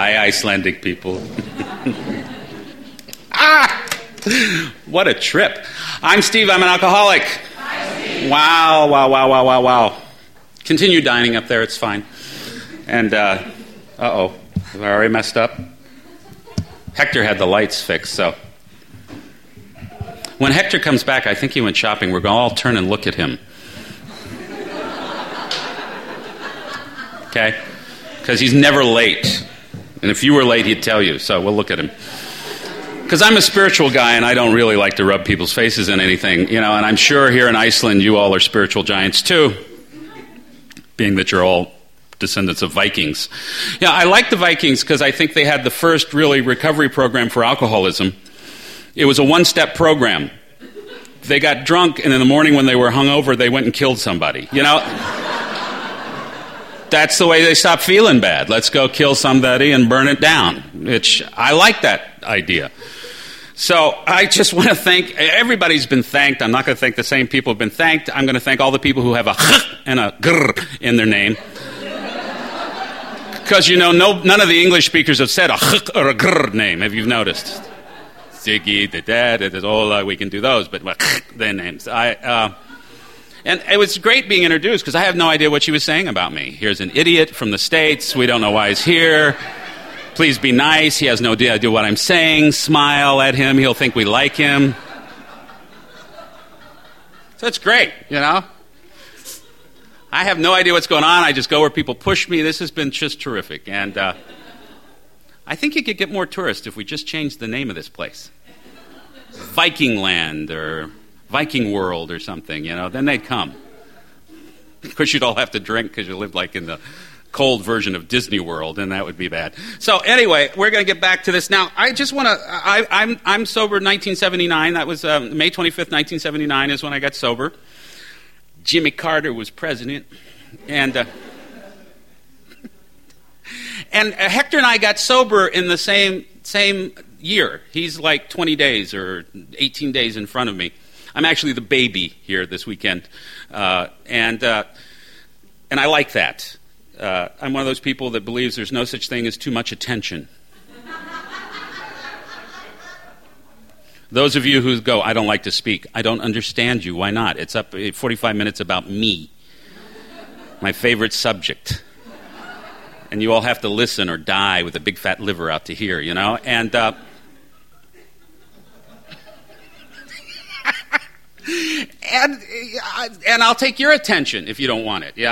Hi, Icelandic people. Ah! What a trip. I'm Steve. I'm an alcoholic. Hi, Steve. Wow. Continue dining up there. It's fine. And, have I already messed up? Hector had the lights fixed, so. When Hector comes back, I think he went shopping. We're going to all turn and look at him. Okay? Because he's never late. And if you were late, he'd tell you, so we'll look at him. Because I'm a spiritual guy, and I don't really like to rub people's faces in anything, and I'm sure here in Iceland you all are spiritual giants too, being that you're all descendants of Vikings. Yeah, I like the Vikings because I think they had the first really recovery program for alcoholism. It was a one-step program. They got drunk, and in the morning when they were hungover, they went and killed somebody, That's the way they stopped feeling bad. Let's go kill somebody and burn it down. I like that idea. So I just want to thank, everybody's been thanked. I'm not going to thank the same people who have been thanked. I'm going to thank all the people who have a and a grr in their name. Because, none of the English speakers have said a or a grr name, have you noticed? Ziggy, we can do those, but their names. And it was great being introduced because I have no idea what she was saying about me. Here's an idiot from the States. We don't know why he's here. Please be nice. He has no idea what I'm saying. Smile at him. He'll think we like him. So it's great, I have no idea what's going on. I just go where people push me. This has been just terrific. And I think you could get more tourists if we just changed the name of this place. Viking Land or Viking World or something, then they'd come. Of course, you'd all have to drink because you lived like in the cold version of Disney World, and that would be bad. So anyway, we're going to get back to this. Now, I just want to, I'm sober in 1979. That was May 25th, 1979 is when I got sober. Jimmy Carter was president. And Hector and I got sober in the same year. He's like 20 days or 18 days in front of me. I'm actually the baby here this weekend, and I like that. I'm one of those people that believes there's no such thing as too much attention. Those of you who go, I don't like to speak, I don't understand you. Why not? It's up 45 minutes about me, my favorite subject, and you all have to listen or die with a big fat liver out to here, and. And I'll take your attention if you don't want it,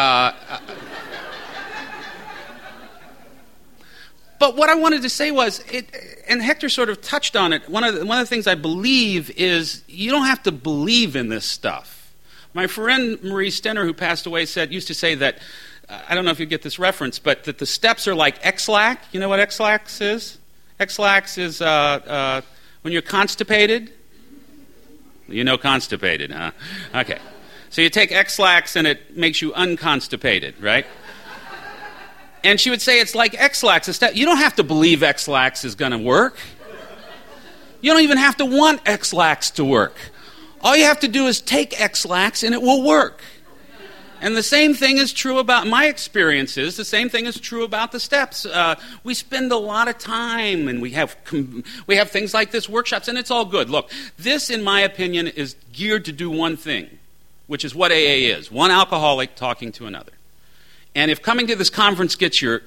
But what I wanted to say was, and Hector sort of touched on it, one of the things I believe is you don't have to believe in this stuff. My friend Marie Stenner, who passed away, used to say that, I don't know if you get this reference, but that the steps are like X-Lax. You know what X-Lax is? X-Lax is when you're constipated. Constipated, huh? Okay. So you take X-Lax and it makes you unconstipated, right? And she would say it's like X-Lax. You don't have to believe X-Lax is going to work. You don't even have to want X-Lax to work. All you have to do is take X-Lax and it will work. And the same thing is true about my experiences. The same thing is true about the steps. We spend a lot of time, and we have things like this, workshops, and it's all good. Look, this, in my opinion, is geared to do one thing, which is what AA is: one alcoholic talking to another. And if coming to this conference gets your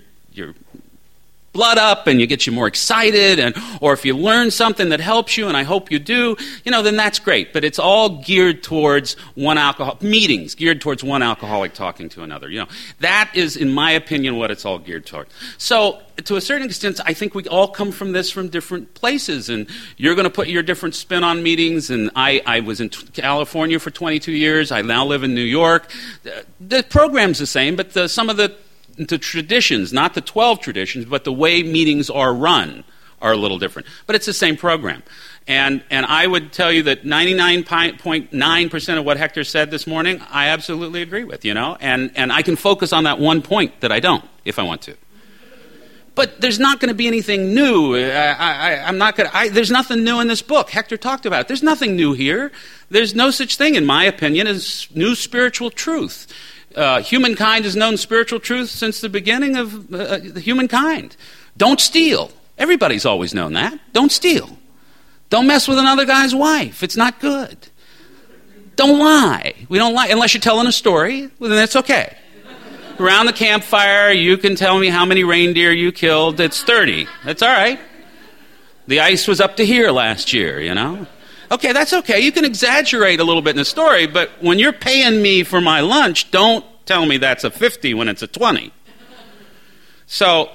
blood up and you get you more excited, or if you learn something that helps you, and I hope you do, then that's great. But it's all geared towards meetings geared towards one alcoholic talking to another. That is, in my opinion, what it's all geared toward. So, to a certain extent, I think we all come from different places, and you're going to put your different spin on meetings, and I was in California for 22 years. I now live in New York. The program's the same, but some of the traditions, not the 12 traditions, but the way meetings are run are a little different. But it's the same program. And I would tell you that 99.9% of what Hector said this morning, I absolutely agree with, and I can focus on that one point that I don't, if I want to. But there's not going to be anything new. There's nothing new in this book. Hector talked about it. There's nothing new here. There's no such thing, in my opinion, as new spiritual truth. Humankind has known spiritual truth since the beginning of humankind. Don't steal. Everybody's always known that. Don't steal. Don't mess with another guy's wife. It's not good. Don't lie. We don't lie unless you're telling a story. Well, then that's okay. Around the campfire, you can tell me how many reindeer you killed. It's 30. That's all right. The ice was up to here last year, you know. Okay, that's okay. You can exaggerate a little bit in the story, but when you're paying me for my lunch, don't tell me that's a 50 when it's a 20. So,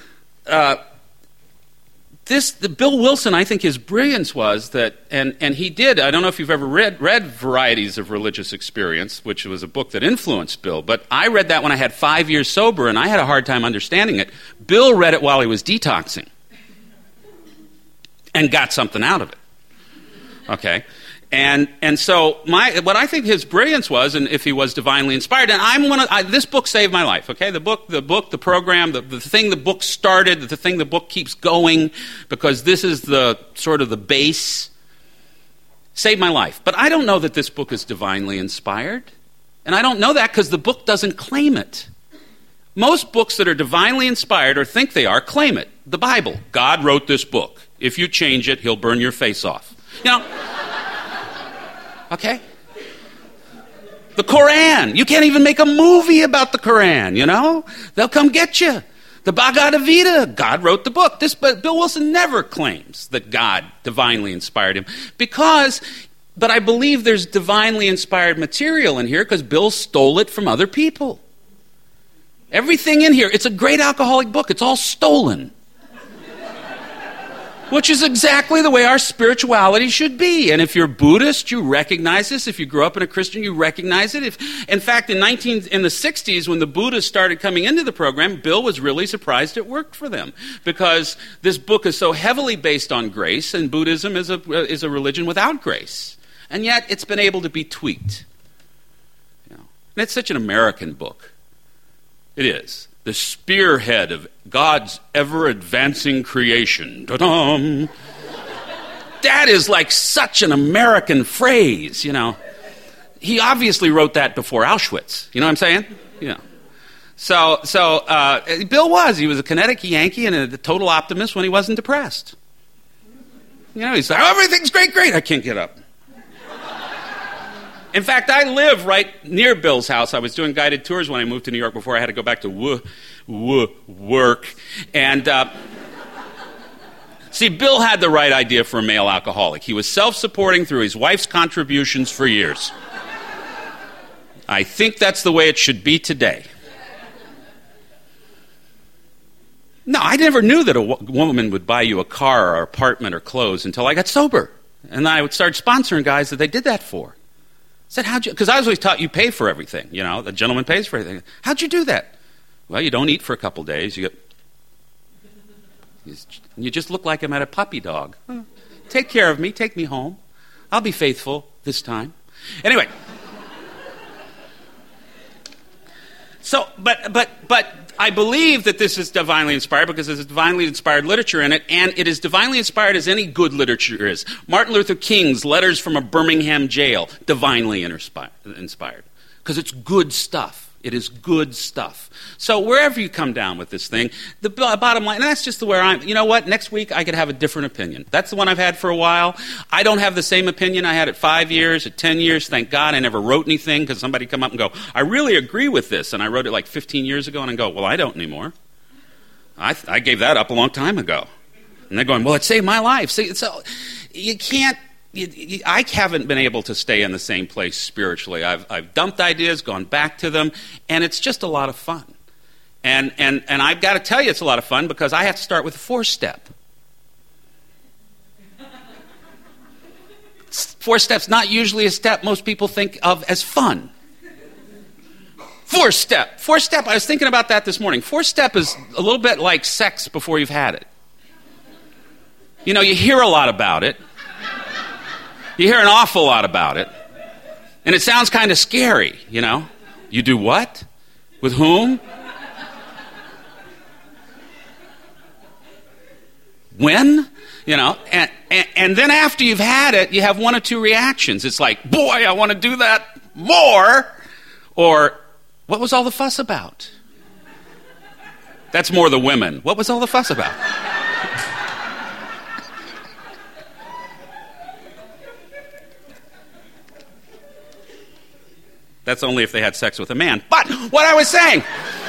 the Bill Wilson, I think his brilliance was that, and he did, I don't know if you've ever read Varieties of Religious Experience, which was a book that influenced Bill, but I read that when I had 5 years sober, and I had a hard time understanding it. Bill read it while he was detoxing, and got something out of it. Okay? And so what I think his brilliance was, and if he was divinely inspired, and this book saved my life, okay? The program, the thing the book started, the thing the book keeps going, because this is the sort of the base, saved my life. But I don't know that this book is divinely inspired. And I don't know that because the book doesn't claim it. Most books that are divinely inspired or think they are claim it. The Bible, God wrote this book. If you change it, he'll burn your face off. You know? Okay? The Quran. You can't even make a movie about the Quran, you know? They'll come get you. The Bhagavad Gita. God wrote the book. But Bill Wilson never claims that God divinely inspired him. But I believe there's divinely inspired material in here because Bill stole it from other people. Everything in here, it's a great alcoholic book. It's all stolen. Which is exactly the way our spirituality should be. And if you're Buddhist, you recognize this. If you grew up in a Christian, you recognize it. In fact, in the 60s, when the Buddhists started coming into the program, Bill was really surprised it worked for them. Because this book is so heavily based on grace, and Buddhism is a religion without grace. And yet, it's been able to be tweaked. You know? And it's such an American book. It is. The spearhead of God's ever-advancing creation. Ta-dum! That is like such an American phrase, you know. He obviously wrote that before Auschwitz. You know what I'm saying? Yeah. So Bill he was a kinetic Yankee and a total optimist when he wasn't depressed. You know, he's like, everything's great, I can't get up. In fact, I live right near Bill's house. I was doing guided tours when I moved to New York before I had to go back to work. And see, Bill had the right idea for a male alcoholic. He was self-supporting through his wife's contributions for years. I think that's the way it should be today. No, I never knew that a woman would buy you a car or apartment or clothes until I got sober. And I would start sponsoring guys that they did that for. I said, because I was always taught you pay for everything, you know, the gentleman pays for everything. How'd you do that? Well, you don't eat for a couple days. You just look like I'm at a puppy dog. Take care of me, take me home. I'll be faithful this time. Anyway. So, but I believe that this is divinely inspired because there's divinely inspired literature in it, and it is divinely inspired as any good literature is. Martin Luther King's Letters from a Birmingham Jail, divinely inspired. Because it's good stuff. It is good stuff. So wherever you come down with this thing, the bottom line, and that's just the way you know what, next week I could have a different opinion. That's the one I've had for a while. I don't have the same opinion I had at 5 years, at 10 years. Thank God I never wrote anything because somebody come up and go, I really agree with this. And I wrote it like 15 years ago and I go, well, I don't anymore. I gave that up a long time ago. And they're going, well, it saved my life. See, so you can't, I haven't been able to stay in the same place spiritually. I've dumped ideas, gone back to them, and it's just a lot of fun. And I've got to tell you it's a lot of fun because I have to start with a 4-step. 4-step's not usually a step most people think of as fun. 4-step. 4-step, I was thinking about that this morning. 4-step is a little bit like sex before you've had it. You know, you hear a lot about it. You hear an awful lot about it. And it sounds kind of scary, you know. You do what? With whom? When? You know, and then after you've had it, you have one of two reactions. It's like, boy, I want to do that more. Or, What was all the fuss about? That's more the women. What was all the fuss about? That's only if they had sex with a man. But what I was saying,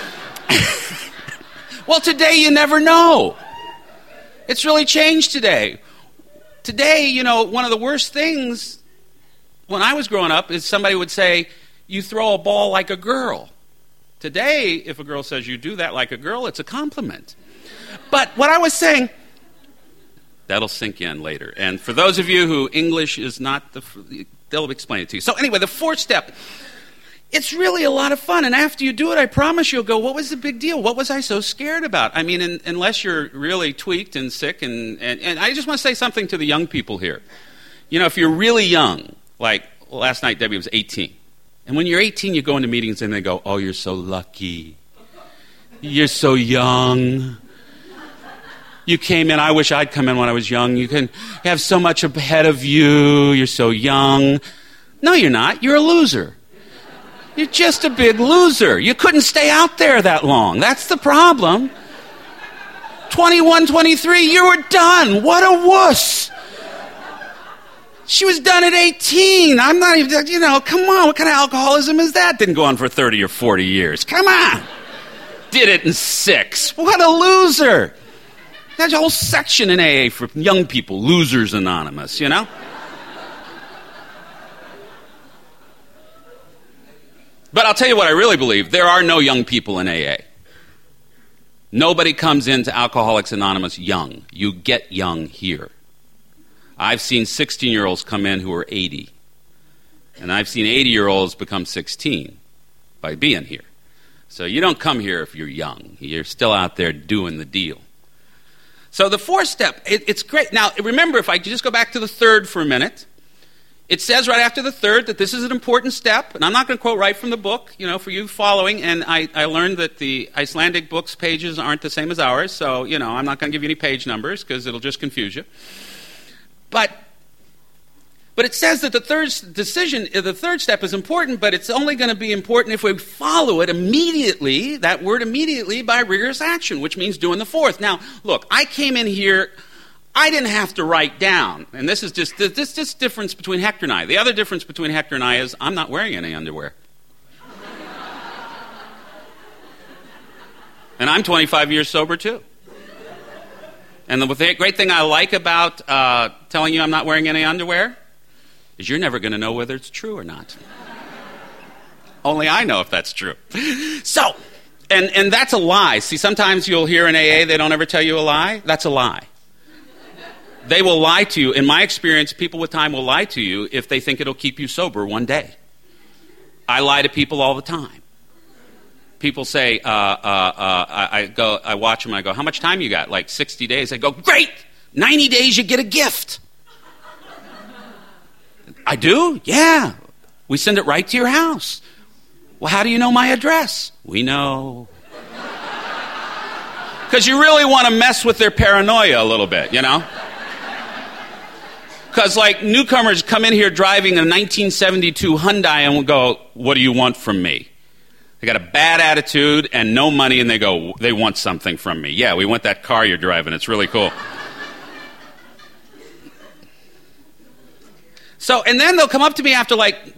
well, today you never know. It's really changed today. Today, one of the worst things when I was growing up is somebody would say, you throw a ball like a girl. Today, if a girl says you do that like a girl, it's a compliment. But what I was saying, that'll sink in later. And for those of you who English is not, they'll explain it to you. So anyway, the fourth step, it's really a lot of fun. And after you do it, I promise you'll go, what was the big deal? What was I so scared about? I mean, unless you're really tweaked and sick. And I just want to say something to the young people here. If you're really young, like last night Debbie was 18. And when you're 18, you go into meetings and they go, oh, you're so lucky. You're so young. You came in, I wish I'd come in when I was young. You can have so much ahead of you. You're so young. No, you're not. You're a loser. You're just a big loser. You couldn't stay out there that long. That's the problem. 21, 23, you were done. What a wuss. She was done at 18. I'm not even, come on, what kind of alcoholism is that? Didn't go on for 30 or 40 years. Come on. Did it in 6. What a loser. There's a whole section in AA for young people, Losers Anonymous, But I'll tell you what I really believe. There are no young people in AA. Nobody comes into Alcoholics Anonymous young. You get young here. I've seen 16-year-olds come in who are 80. And I've seen 80-year-olds become 16 by being here. So you don't come here if you're young. You're still out there doing the deal. So the fourth step, it's great. Now, remember, if I just go back to the third for a minute, it says right after the third that this is an important step. And I'm not going to quote right from the book, for you following. And I learned that the Icelandic book's pages aren't the same as ours. So, I'm not going to give you any page numbers because it'll just confuse you. But it says that the third step is important, but it's only going to be important if we follow it immediately, that word immediately, by rigorous action, which means doing the fourth. Now, look, I came in here, I didn't have to write down, and this is just this difference between Hector and I. The other difference between Hector and I is I'm not wearing any underwear. And I'm 25 years sober, too. And the great thing I like about telling you I'm not wearing any underwear is you're never going to know whether it's true or not. Only I know if that's true. So, and that's a lie. See, sometimes you'll hear in AA they don't ever tell you a lie. That's a lie. They will lie to you. In my experience, people with time will lie to you if they think it'll keep you sober one day. I lie to people all the time. People say, I watch them and I go, how much time you got? Like 60 days. I go, great! 90 days you get a gift. I do? Yeah. We send it right to your house. Well, how do you know my address? We know. Because you really want to mess with their paranoia a little bit, Because newcomers come in here driving a 1972 Hyundai and will go, what do you want from me? They got a bad attitude and no money, and they want something from me. Yeah, we want that car you're driving. It's really cool. So, and then they'll come up to me after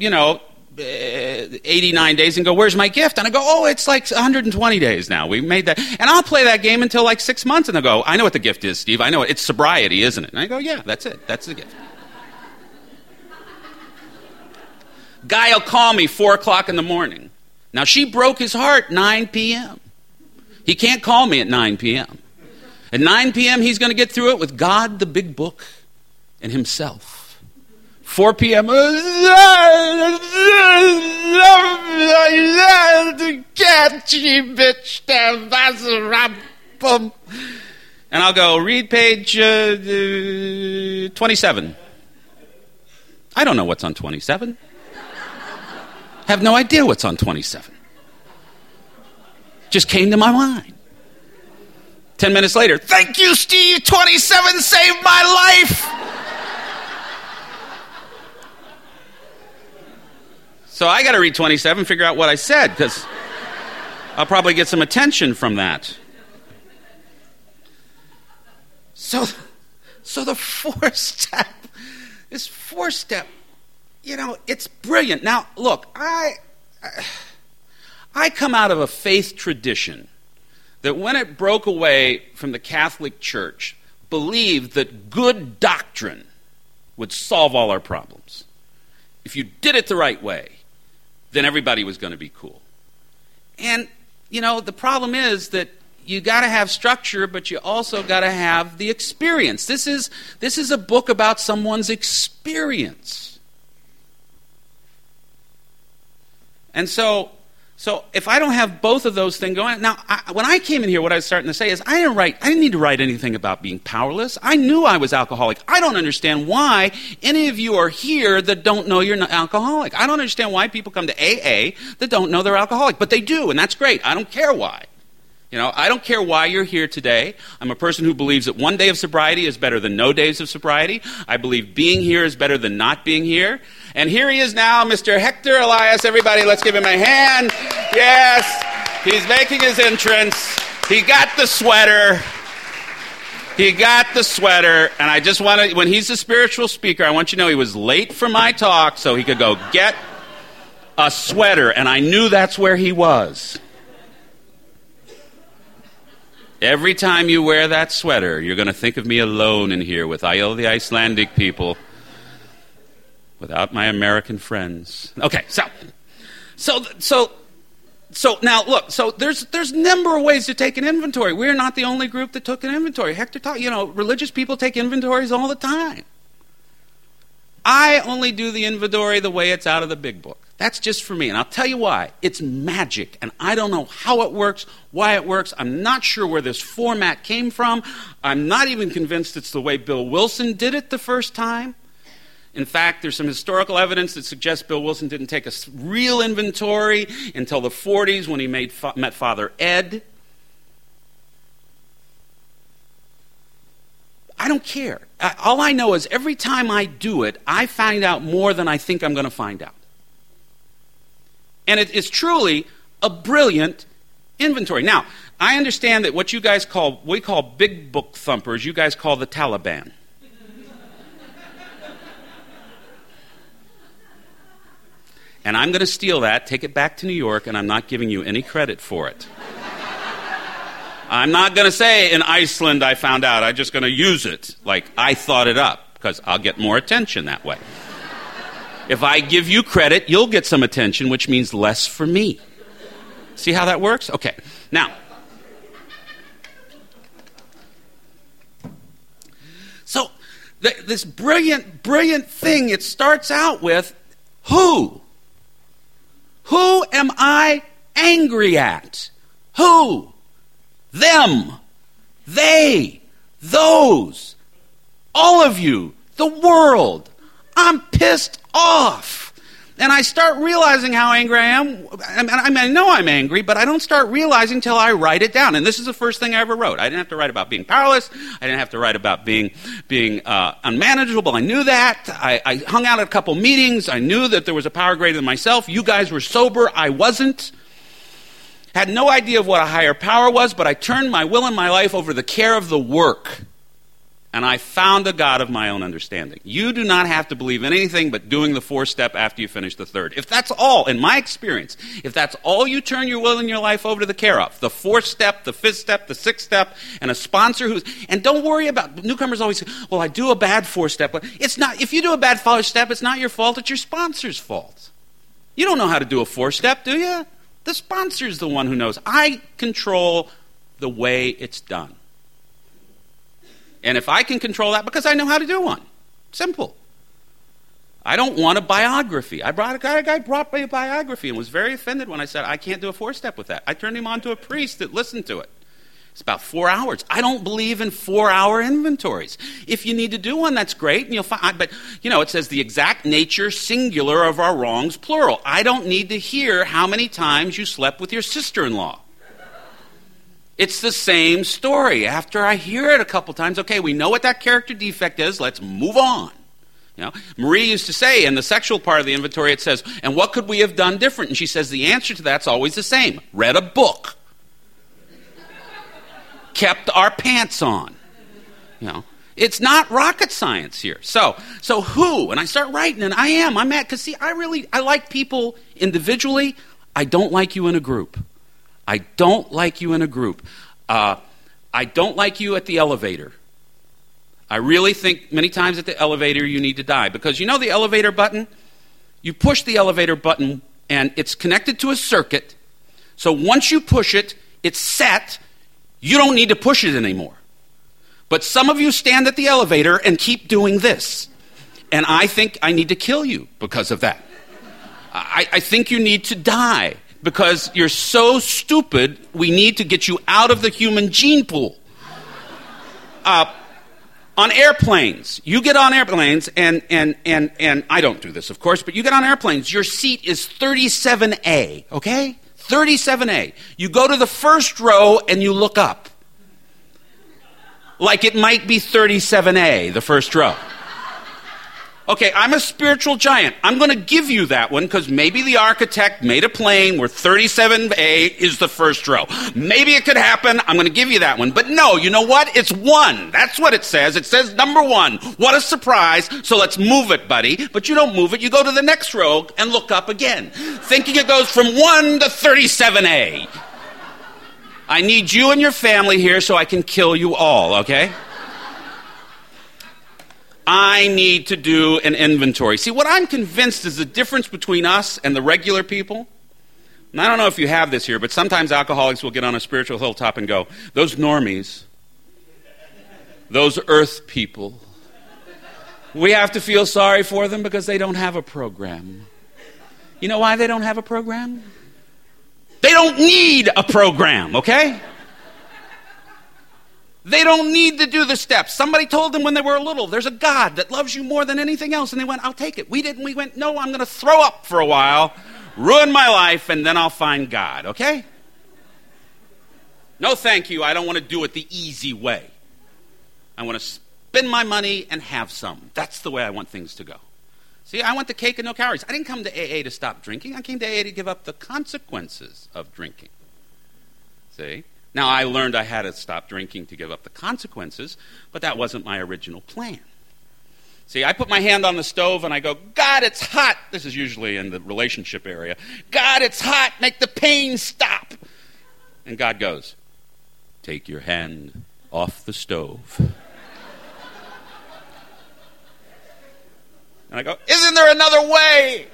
89 days and go, where's my gift? And I go, oh, it's 120 days now. We made that. And I'll play that game until 6 months, and they'll go, I know what the gift is, Steve. I know it. It's sobriety, isn't it? And I go, yeah, that's it. That's the gift. Guy will call me 4 o'clock in the morning. Now, she broke his heart 9 p.m. He can't call me at 9 p.m. At 9 p.m., he's going to get through it with God, the big book, and himself. 4 p.m., catchy bitch, and I'll go, read page 27. I don't know what's on 27. Have no idea what's on 27. Just came to my mind. 10 minutes later, thank you, Steve, 27 saved my life. So I got to read 27, figure out what I said, because I'll probably get some attention from that. So the this four-step, it's brilliant. Now, look, I come out of a faith tradition that when it broke away from the Catholic Church, believed that good doctrine would solve all our problems. If you did it the right way, then everybody was going to be cool. And, the problem is that you got to have structure, but you also got to have the experience. This is a book about someone's experience. And so if I don't have both of those things going, now when I came in here, what I was starting to say is I didn't need to write anything about being powerless. I knew I was alcoholic. I don't understand why any of you are here that don't know you're not alcoholic. I don't understand why people come to AA that don't know they're alcoholic, but they do, and that's great. I don't care why. I don't care why you're here today. I'm a person who believes that one day of sobriety is better than no days of sobriety. I believe being here is better than not being here. And here he is now, Mr. Hector Elias. Everybody, let's give him a hand. Yes, he's making his entrance. He got the sweater. And I just want to, when he's a spiritual speaker, I want you to know he was late for my talk so he could go get a sweater. And I knew that's where he was. Every time you wear that sweater, you're going to think of me alone in here with all the Icelandic people, without my American friends. Okay, so now look. So there's a number of ways to take an inventory. We're not the only group that took an inventory. Hector taught, religious people take inventories all the time. I only do the inventory the way it's out of the big book. That's just for me, and I'll tell you why. It's magic, and I don't know how it works, why it works. I'm not sure where this format came from. I'm not even convinced it's the way Bill Wilson did it the first time. In fact, there's some historical evidence that suggests Bill Wilson didn't take a real inventory until the 40s when he met Father Ed. I don't care. All I know is every time I do it, I find out more than I think I'm going to find out. And it is truly a brilliant inventory. Now, I understand that what we call big book thumpers, you guys call the Taliban. And I'm going to steal that, take it back to New York, and I'm not giving you any credit for it. I'm not going to say in Iceland I found out. I'm just going to use it like I thought it up, because I'll get more attention that way. If I give you credit, you'll get some attention, which means less for me. See how that works? Okay. Now, so this brilliant thing, it starts out with who? Who am I angry at? Who? Them. They. Those. All of you. The world. I'm pissed off. And I start realizing how angry I am. I know I'm angry, but I don't start realizing till I write it down. And this is the first thing I ever wrote. I didn't have to write about being powerless. I didn't have to write about being unmanageable. I knew that. I hung out at a couple meetings. I knew that there was a power greater than myself. You guys were sober. I wasn't. Had no idea of what a higher power was, but I turned my will and my life over to the care of the work. And I found a God of my own understanding. You do not have to believe in anything but doing the 4-step after you finish the 3rd. If that's all, in my experience, if that's all you turn your will and your life over to the care of, the 4th-step, the 5th step, the 6th step, and a sponsor and don't worry about, newcomers always say, well, I do a bad 4-step. It's not, if you do a bad 4-step, it's not your fault, it's your sponsor's fault. You don't know how to do a 4-step, do you? The sponsor's the one who knows. I control the way it's done. And if I can control that, because I know how to do one. Simple. I don't want a biography. A guy brought me a biography and was very offended when I said, I can't do a 4-step with that. I turned him on to a priest that listened to it. It's about 4 hours. I don't believe in 4-hour inventories. If you need to do one, that's great. And you'll find, but, it says the exact nature, singular, of our wrongs, plural. I don't need to hear how many times you slept with your sister-in-law. It's the same story. After I hear it a couple times, okay, we know what that character defect is. Let's move on. Marie used to say in the sexual part of the inventory, it says, and what could we have done different? And she says the answer to that's always the same. Read a book. Kept our pants on. It's not rocket science here. So who? And I start writing, and I'm mad, because I like people individually. I don't like you in a group. I don't like you at the elevator. I really think many times at the elevator you need to die. Because the elevator button? You push the elevator button and it's connected to a circuit. So once you push it, it's set. You don't need to push it anymore. But some of you stand at the elevator and keep doing this. And I think I need to kill you because of that. I think you need to die because you're so stupid, we need to get you out of the human gene pool. On airplanes, you get on airplanes, and I don't do this, of course, but you get on airplanes, your seat is 37A, okay? 37A. You go to the first row and you look up. Like it might be 37A, the first row. Okay, I'm a spiritual giant. I'm going to give you that one because maybe the architect made a plane where 37A is the first row. Maybe it could happen. I'm going to give you that one. But no, you know what? It's 1. That's what it says. It says number 1. What a surprise. So let's move it, buddy. But you don't move it. You go to the next row and look up again, thinking it goes from 1 to 37A. I need you and your family here so I can kill you all, okay? I need to do an inventory. See, what I'm convinced is the difference between us and the regular people, and I don't know if you have this here, but sometimes alcoholics will get on a spiritual hilltop and go, those normies, those earth people, we have to feel sorry for them because they don't have a program. You know why they don't have a program? They don't need a program, okay? They don't need to do the steps. Somebody told them when they were little, there's a God that loves you more than anything else. And they went, I'll take it. We didn't. We went, no, I'm going to throw up for a while, ruin my life, and then I'll find God, okay? No, thank you. I don't want to do it the easy way. I want to spend my money and have some. That's the way I want things to go. See, I want the cake and no calories. I didn't come to AA to stop drinking. I came to AA to give up the consequences of drinking. See? Now, I learned I had to stop drinking to give up the consequences, but that wasn't my original plan. See, I put my hand on the stove and I go, God, it's hot. This is usually in the relationship area. God, it's hot. Make the pain stop. And God goes, take your hand off the stove. And I go, isn't there another way?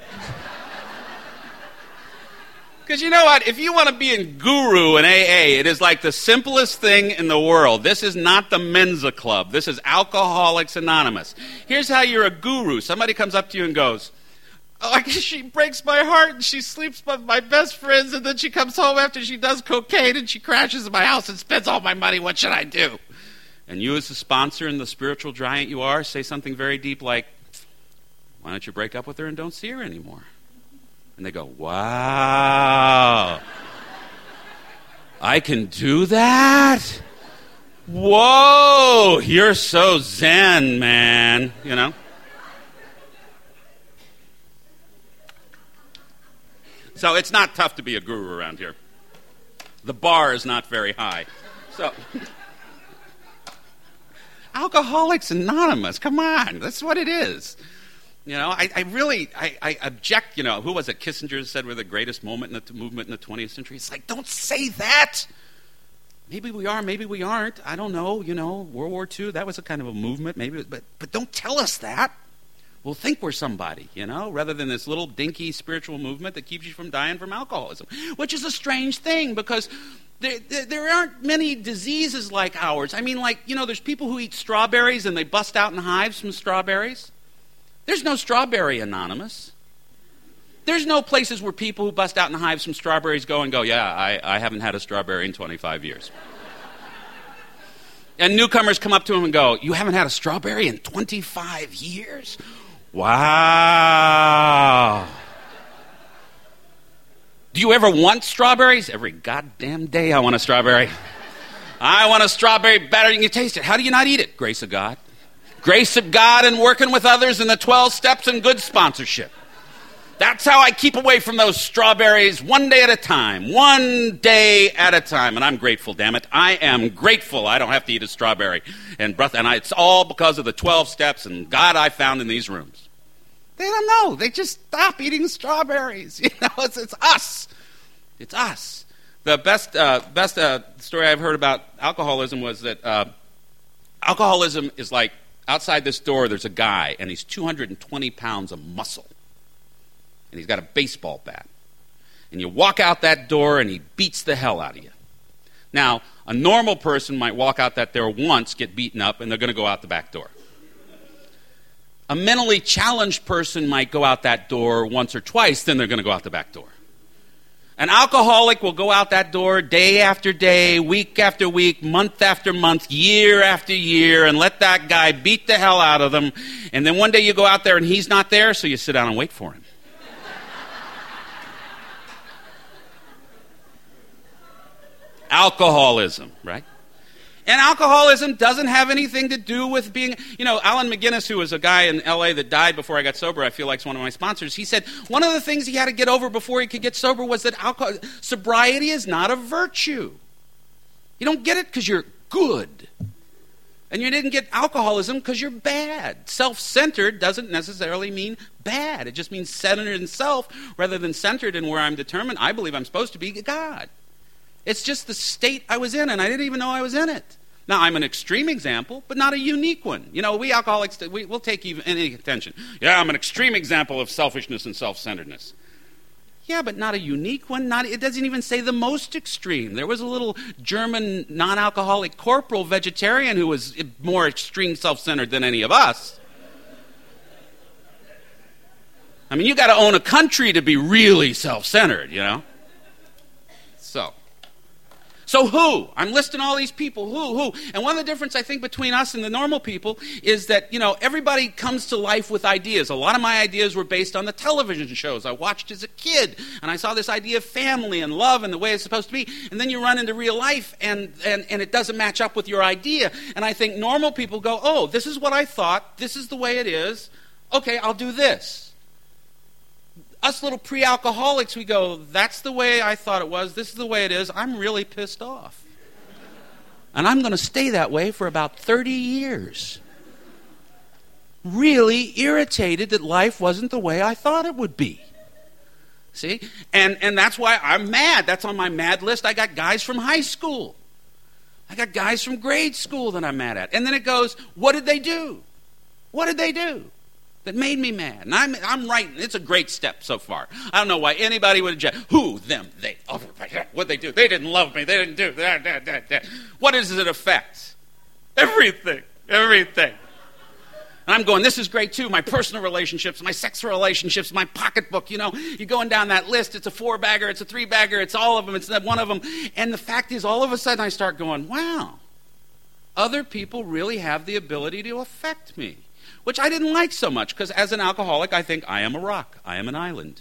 Because you know what? If you want to be in guru in AA, it is like the simplest thing in the world. This is not the Mensa Club. This is Alcoholics Anonymous. Here's how you're a guru. Somebody comes up to you and goes, oh, she breaks my heart and she sleeps with my best friends and then she comes home after she does cocaine and she crashes in my house and spends all my money. What should I do? And you as the sponsor and the spiritual giant you are, say something very deep like, why don't you break up with her and don't see her anymore? And they go, wow, I can do that? Whoa, you're so zen, man, you know? So it's not tough to be a guru around here. The bar is not very high. So, Alcoholics Anonymous, come on, that's what it is. You know, I object, you know, who was it? Kissinger said we're the greatest movement in the 20th century. It's like, don't say that. Maybe we are, maybe we aren't. I don't know, you know, World War II, that was a kind of a movement, maybe, but don't tell us that. We'll think we're somebody, you know, rather than this little dinky spiritual movement that keeps you from dying from alcoholism, which is a strange thing because there aren't many diseases like ours. I mean, like, you know, there's people who eat strawberries and they bust out in hives from strawberries. There's no Strawberry Anonymous. There's no places where people who bust out in hives from strawberries go, yeah, I haven't had a strawberry in 25 years. And newcomers come up to him and go, you haven't had a strawberry in 25 years? Wow. Do you ever want strawberries? Every goddamn day I want a strawberry. I want a strawberry better than you taste it. How do you not eat it? Grace of God. Grace of God and working with others and the 12 steps and good sponsorship. That's how I keep away from those strawberries one day at a time. One day at a time. And I'm grateful, damn it. I am grateful I don't have to eat a strawberry. It's all because of the 12 steps and God I found in these rooms. They don't know. They just stop eating strawberries. It's us. It's us. The best story I've heard about alcoholism was that alcoholism is like outside this door there's a guy and he's 220 pounds of muscle. And he's got a baseball bat. And you walk out that door and he beats the hell out of you. Now, a normal person might walk out that door once, get beaten up, and they're going to go out the back door. A mentally challenged person might go out that door once or twice, then they're going to go out the back door. An alcoholic will go out that door day after day, week after week, month after month, year after year, and let that guy beat the hell out of them. And then one day you go out there and he's not there, so you sit down and wait for him. Alcoholism, right? And alcoholism doesn't have anything to do with being, Alan McGinnis, who was a guy in L.A. that died before I got sober, I feel like is one of my sponsors, he said one of the things he had to get over before he could get sober was that sobriety is not a virtue. You don't get it because you're good. And you didn't get alcoholism because you're bad. Self-centered doesn't necessarily mean bad. It just means centered in self rather than centered in where I'm determined. I believe I'm supposed to be God. It's just the state I was in, and I didn't even know I was in it. Now, I'm an extreme example, but not a unique one. We alcoholics, we'll take even any attention. Yeah, I'm an extreme example of selfishness and self-centeredness. Yeah, but not a unique one. It doesn't even say the most extreme. There was a little German non-alcoholic corporal vegetarian who was more extreme self-centered than any of us. I mean, you got to own a country to be really self-centered, So who? I'm listing all these people. Who? And one of the difference I think between us and the normal people is that, everybody comes to life with ideas. A lot of my ideas were based on the television shows I watched as a kid. And I saw this idea of family and love and the way it's supposed to be. And then you run into real life and it doesn't match up with your idea. And I think normal people go, oh, this is what I thought. This is the way it is. Okay, I'll do this. Us little pre-alcoholics, we go, that's the way I thought it was. This is the way it is. I'm really pissed off. And I'm going to stay that way for about 30 years. Really irritated that life wasn't the way I thought it would be. See? And that's why I'm mad. That's on my mad list. I got guys from high school. I got guys from grade school that I'm mad at. And then it goes, what did they do? What did they do that made me mad? And I'm writing. It's a great step so far. I don't know why anybody would object. Who, them, they. Oh, what'd they do? They didn't love me. They didn't do that. What does it affect? Everything. And I'm going, this is great too. My personal relationships, my sex relationships, my pocketbook. You're going down that list. It's a 4-bagger. It's a 3-bagger. It's all of them. It's one of them. And the fact is, all of a sudden I start going, wow, other people really have the ability to affect me. Which I didn't like so much, because as an alcoholic, I think I am a rock. I am an island.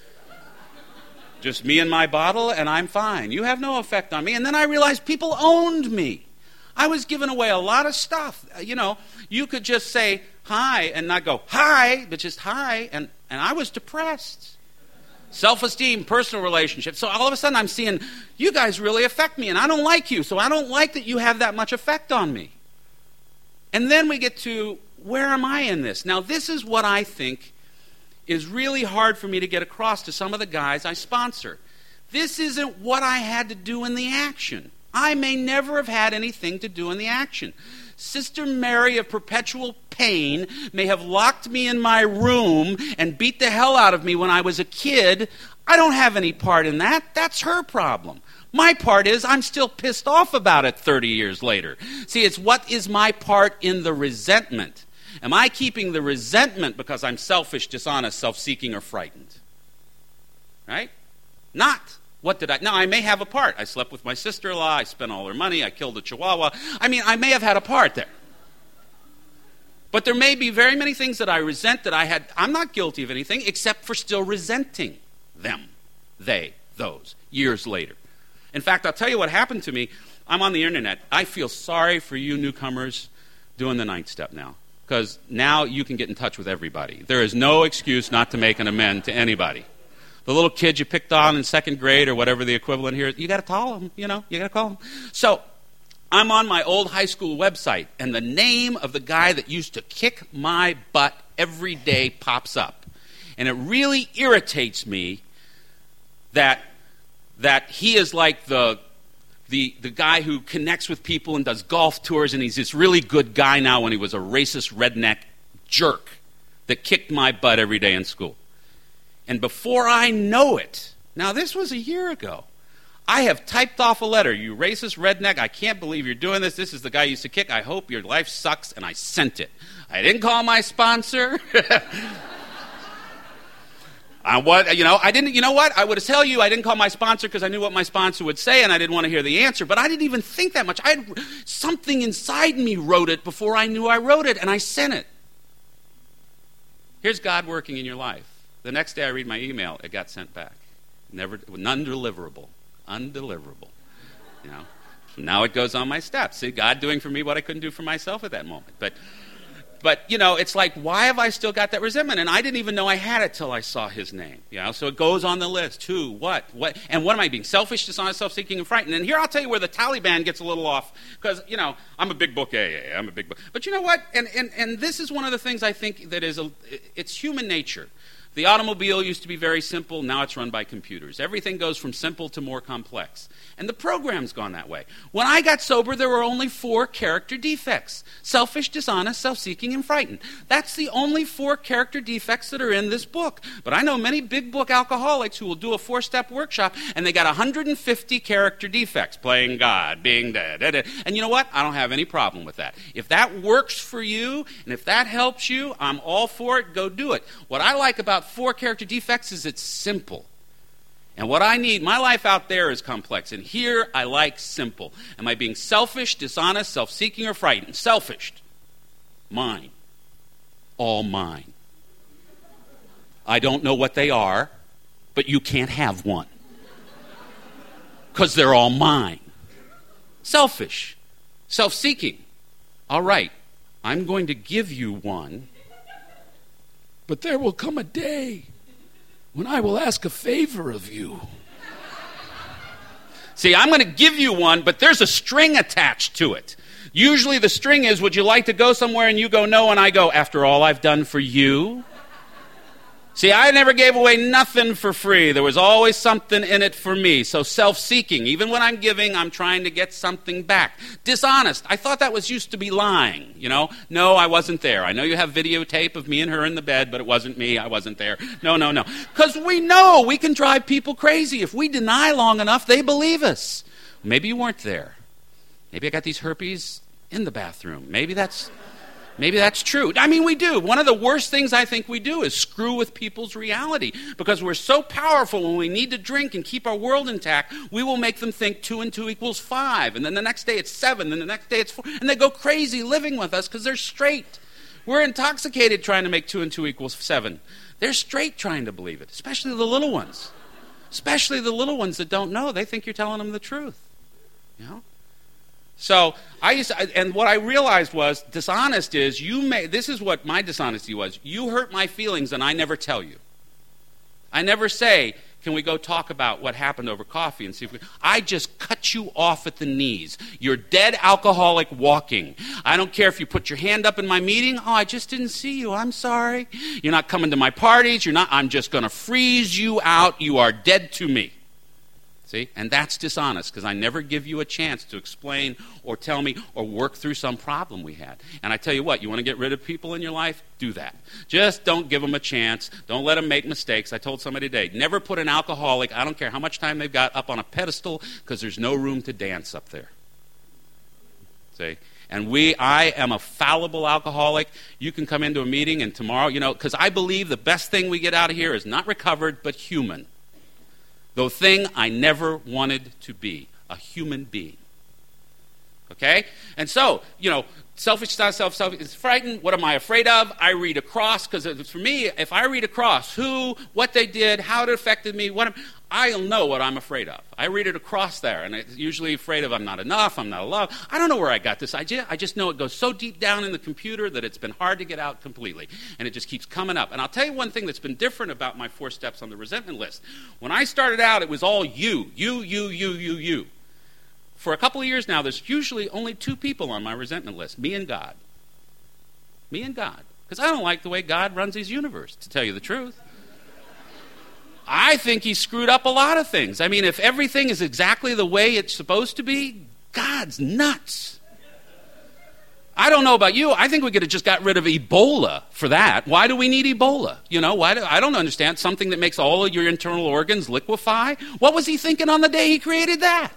Just me and my bottle, and I'm fine. You have no effect on me. And then I realized people owned me. I was giving away a lot of stuff. You could just say hi and not go hi, but just hi, and I was depressed. Self-esteem, personal relationships. So all of a sudden I'm seeing, you guys really affect me, and I don't like you, so I don't like that you have that much effect on me. And then we get to, where am I in this? Now, this is what I think is really hard for me to get across to some of the guys I sponsor. This isn't what I had to do in the action. I may never have had anything to do in the action. Sister Mary of Perpetual Pain may have locked me in my room and beat the hell out of me when I was a kid. I don't have any part in that. That's her problem. My part is I'm still pissed off about it 30 years later. See, it's what is my part in the resentment. Am I keeping the resentment because I'm selfish, dishonest, self-seeking, or frightened? Right? Not. What did I... Now, I may have a part. I slept with my sister-in-law. I spent all her money. I killed a chihuahua. I may have had a part there. But there may be very many things that I resent that I'm not guilty of anything except for still resenting them. They, those, years later. In fact, I'll tell you what happened to me. I'm on the internet. I feel sorry for you newcomers doing the 9th step now. because now you can get in touch with everybody. There is no excuse not to make an amend to anybody. The little kid you picked on in second grade or whatever the equivalent here is, you got to call them, you got to call them. So I'm on my old high school website, and the name of the guy that used to kick my butt every day pops up. And it really irritates me that he is like the guy who connects with people and does golf tours, and he's this really good guy now when he was a racist redneck jerk that kicked my butt every day in school. And before I know it, now this was a year ago, I have typed off a letter. You racist redneck, I can't believe you're doing this. This is the guy you used to kick. I hope your life sucks. And I sent it. I didn't call my sponsor. I didn't. You know what? I would tell you I didn't call my sponsor because I knew what my sponsor would say, and I didn't want to hear the answer. But I didn't even think that much. Something inside me wrote it before I knew I wrote it, and I sent it. Here's God working in your life. The next day I read my email. It got sent back. Undeliverable. Now it goes on my steps. See, God doing for me what I couldn't do for myself at that moment. But it's like, why have I still got that resentment? And I didn't even know I had it till I saw his name. So it goes on the list. Who, what, and what am I being? Selfish, dishonest, self-seeking, and frightened. And here I'll tell you where the Taliban gets a little off, because, I'm a big book AA. I'm a big book. But you know what? And this is one of the things I think that it's human nature. The automobile used to be very simple. Now it's run by computers. Everything goes from simple to more complex. And the program's gone that way. When I got sober, there were only 4 character defects: selfish, dishonest, self-seeking, and frightened. That's the only 4 character defects that are in this book. But I know many big book alcoholics who will do a 4-step workshop, and they got 150 character defects: playing God, being dead. And you know what? I don't have any problem with that. If that works for you, and if that helps you, I'm all for it. Go do it. What I like about 4 character defects is it's simple. And what I need, my life out there is complex, and here I like simple. Am I being selfish, dishonest, self-seeking, or frightened? Selfish. Mine. All mine. I don't know what they are, but you can't have one, because they're all mine. Selfish. Self-seeking. All right, I'm going to give you one, but there will come a day when I will ask a favor of you. See, I'm going to give you one, but there's a string attached to it. Usually the string is, would you like to go somewhere? And you go, no, and I go, after all I've done for you? See, I never gave away nothing for free. There was always something in it for me. So self-seeking. Even when I'm giving, I'm trying to get something back. Dishonest. I thought that was used to be lying, No, I wasn't there. I know you have videotape of me and her in the bed, but it wasn't me. I wasn't there. No. Because we know we can drive people crazy. If we deny long enough, they believe us. Maybe you weren't there. Maybe I got these herpes in the bathroom. Maybe that's true. I mean, we do. One of the worst things I think we do is screw with people's reality, because we're so powerful when we need to drink and keep our world intact, we will make them think 2 and 2 equals 5, and then the next day it's 7, and the next day it's 4, and they go crazy living with us because they're straight. We're intoxicated trying to make 2 and 2 equals 7. They're straight trying to believe it, especially the little ones. Especially the little ones that don't know. They think you're telling them the truth, So and what I realized was, dishonest is, this is what my dishonesty was. You hurt my feelings and I never tell you. I never say, can we go talk about what happened over coffee and see if I just cut you off at the knees. You're dead alcoholic walking. I don't care if you put your hand up in my meeting. Oh, I just didn't see you. I'm sorry. You're not coming to my parties. I'm just going to freeze you out. You are dead to me. See? And that's dishonest, because I never give you a chance to explain or tell me or work through some problem we had. And I tell you what, you want to get rid of people in your life? Do that. Just don't give them a chance. Don't let them make mistakes. I told somebody today, never put an alcoholic, I don't care how much time they've got, up on a pedestal, because there's no room to dance up there. See? And I am a fallible alcoholic. You can come into a meeting and tomorrow, because I believe the best thing we get out of here is not recovered, but human. The thing I never wanted to be, a human being. Okay? And so, selfish, not selfish, is frightened. What am I afraid of? I read across, because for me, if I read across who, what they did, how it affected me, I'll know what I'm afraid of. I read it across there, and I'm usually afraid of I'm not enough, I'm not loved. I don't know where I got this idea. I just know it goes so deep down in the computer that it's been hard to get out completely, and it just keeps coming up. And I'll tell you one thing that's been different about my 4 steps on the resentment list. When I started out, it was all you. For a couple of years now, there's usually only 2 people on my resentment list, me and God. Me and God. Because I don't like the way God runs his universe, to tell you the truth. I think he screwed up a lot of things. I mean, if everything is exactly the way it's supposed to be, God's nuts. I don't know about you. I think we could have just got rid of Ebola for that. Why do we need Ebola? I don't understand. Something that makes all of your internal organs liquefy? What was he thinking on the day he created that?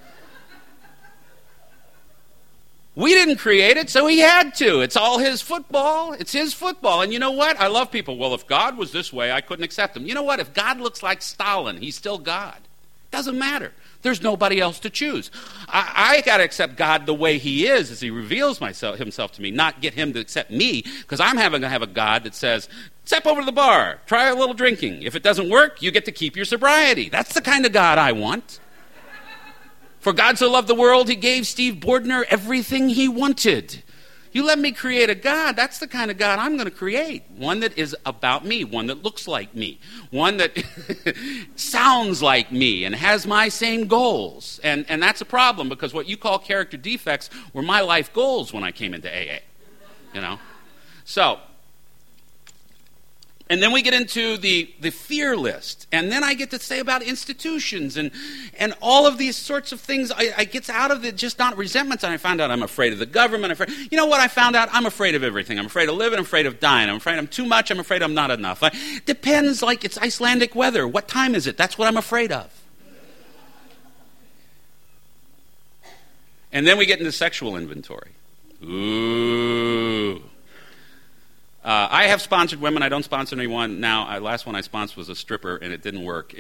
We didn't create it, so he had to. It's all his football. It's his football. And you know what? I love people. Well, if God was this way, I couldn't accept him. You know what? If God looks like Stalin, he's still God. Doesn't matter. There's nobody else to choose. I got to accept God the way he is as he reveals himself to me, not get him to accept me, because I'm going to have a God that says, step over to the bar, try a little drinking. If it doesn't work, you get to keep your sobriety. That's the kind of God I want. For God so loved the world, he gave Steve Bordner everything he wanted. You let me create a God, that's the kind of God I'm going to create. One that is about me, one that looks like me, one that sounds like me and has my same goals. And that's a problem, because what you call character defects were my life goals when I came into AA. So, and then we get into the fear list. And then I get to say about institutions and all of these sorts of things. I get out of it just not resentments. And I found out I'm afraid of the government. You know what I found out? I'm afraid of everything. I'm afraid of living. I'm afraid of dying. I'm afraid I'm too much. I'm afraid I'm not enough. Depends, like it's Icelandic weather. What time is it? That's what I'm afraid of. And then we get into sexual inventory. Ooh. I have sponsored women. I don't sponsor anyone now. Last one I sponsored was a stripper, and it didn't work.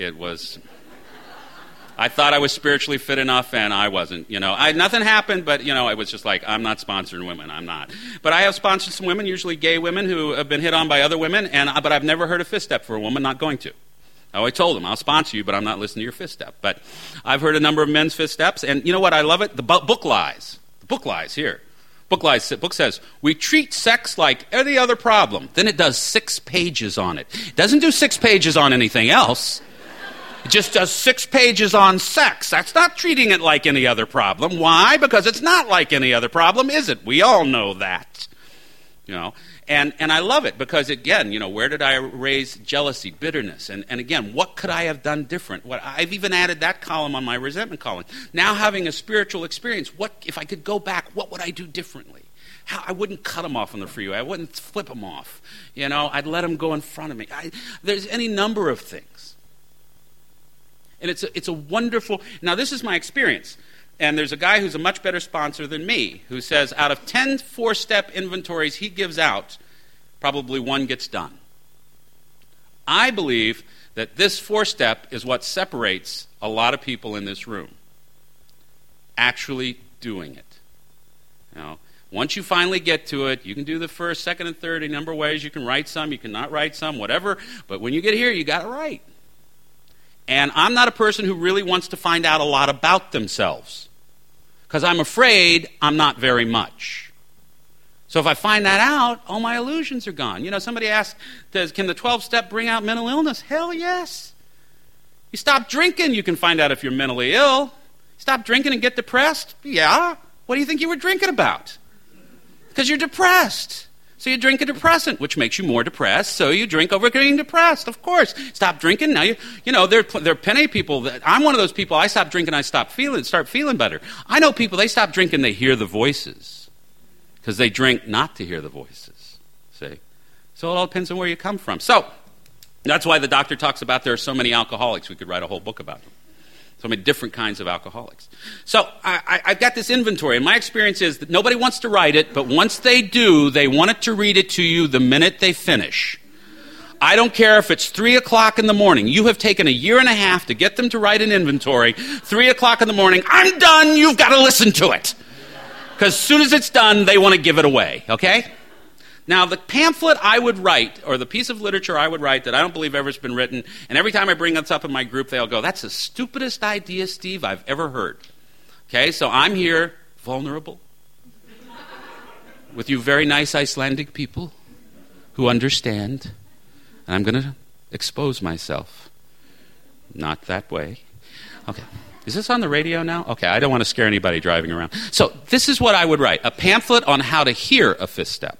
I thought I was spiritually fit enough, and I wasn't. Nothing happened, but it was just like, I'm not sponsoring women. I'm not. But I have sponsored some women, usually gay women, who have been hit on by other women. But I've never heard a fist step for a woman. Not going to. I always told them, I'll sponsor you, but I'm not listening to your fist step. But I've heard a number of men's fist steps, and you know what? I love it. The book lies. The book lies here. Book says, we treat sex like any other problem. Then it does 6 pages on it. It doesn't do 6 pages on anything else. It just does 6 pages on sex. That's not treating it like any other problem. Why? Because it's not like any other problem, is it? We all know that. And I love it because, again, where did I raise jealousy, bitterness? And again, what could I have done different? I've even added that column on my resentment column. Now having a spiritual experience, if I could go back, what would I do differently? I wouldn't cut them off on the freeway. I wouldn't flip them off. I'd let them go in front of me. There's any number of things. And it's a wonderful... Now, this is my experience. And there's a guy who's a much better sponsor than me who says out of 10 4-step inventories he gives out, probably 1 gets done. I believe that this 4-step is what separates a lot of people in this room. Actually doing it. Once you finally get to it, you can do the first, second, and third in a number of ways. You can write some, you can not write some, whatever. But when you get here, you got to write. And I'm not a person who really wants to find out a lot about themselves, because I'm afraid I'm not very much. So if I find that out, all my illusions are gone. Somebody asked, can the 12-step bring out mental illness? Hell yes. You stop drinking, you can find out if you're mentally ill. Stop drinking and get depressed? Yeah. What do you think you were drinking about? Because you're depressed. So you drink a depressant, which makes you more depressed. So you drink over getting depressed, of course. Stop drinking. Now, there are plenty of people that... I'm one of those people, I stop drinking, I start feeling better. I know people, they stop drinking, they hear the voices. Because they drink not to hear the voices. See? So it all depends on where you come from. So, that's why the doctor talks about there are so many alcoholics. We could write a whole book about them. So many different kinds of alcoholics. So I've got this inventory, and my experience is that nobody wants to write it, but once they do, they want it to read it to you the minute they finish. I don't care if it's 3 o'clock in the morning. You have taken 1.5 years to get them to write an inventory. 3 o'clock in the morning, I'm done, you've got to listen to it. Because as soon as it's done, they want to give it away, okay? Now, the pamphlet I would write, or the piece of literature I would write that I don't believe ever's been written, and every time I bring this up in my group, they'll go, that's the stupidest idea, Steve, I've ever heard. Okay, so I'm here, vulnerable, with you very nice Icelandic people who understand, and I'm going to expose myself. Not that way. Okay. Is this on the radio now? Okay, I don't want to scare anybody driving around. So this is what I would write, a pamphlet on how to hear a fifth step.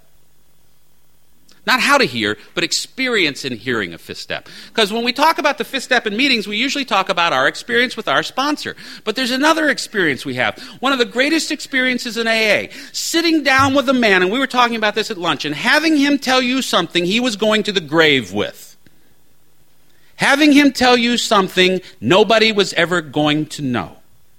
Not how to hear, but experience in hearing a fifth step. Because when we talk about the fifth step in meetings, we usually talk about our experience with our sponsor. But there's another experience we have. One of the greatest experiences in AA. Sitting down with a man, and we were talking about this at lunch, and having him tell you something he was going to the grave with. Having him tell you something nobody was ever going to know.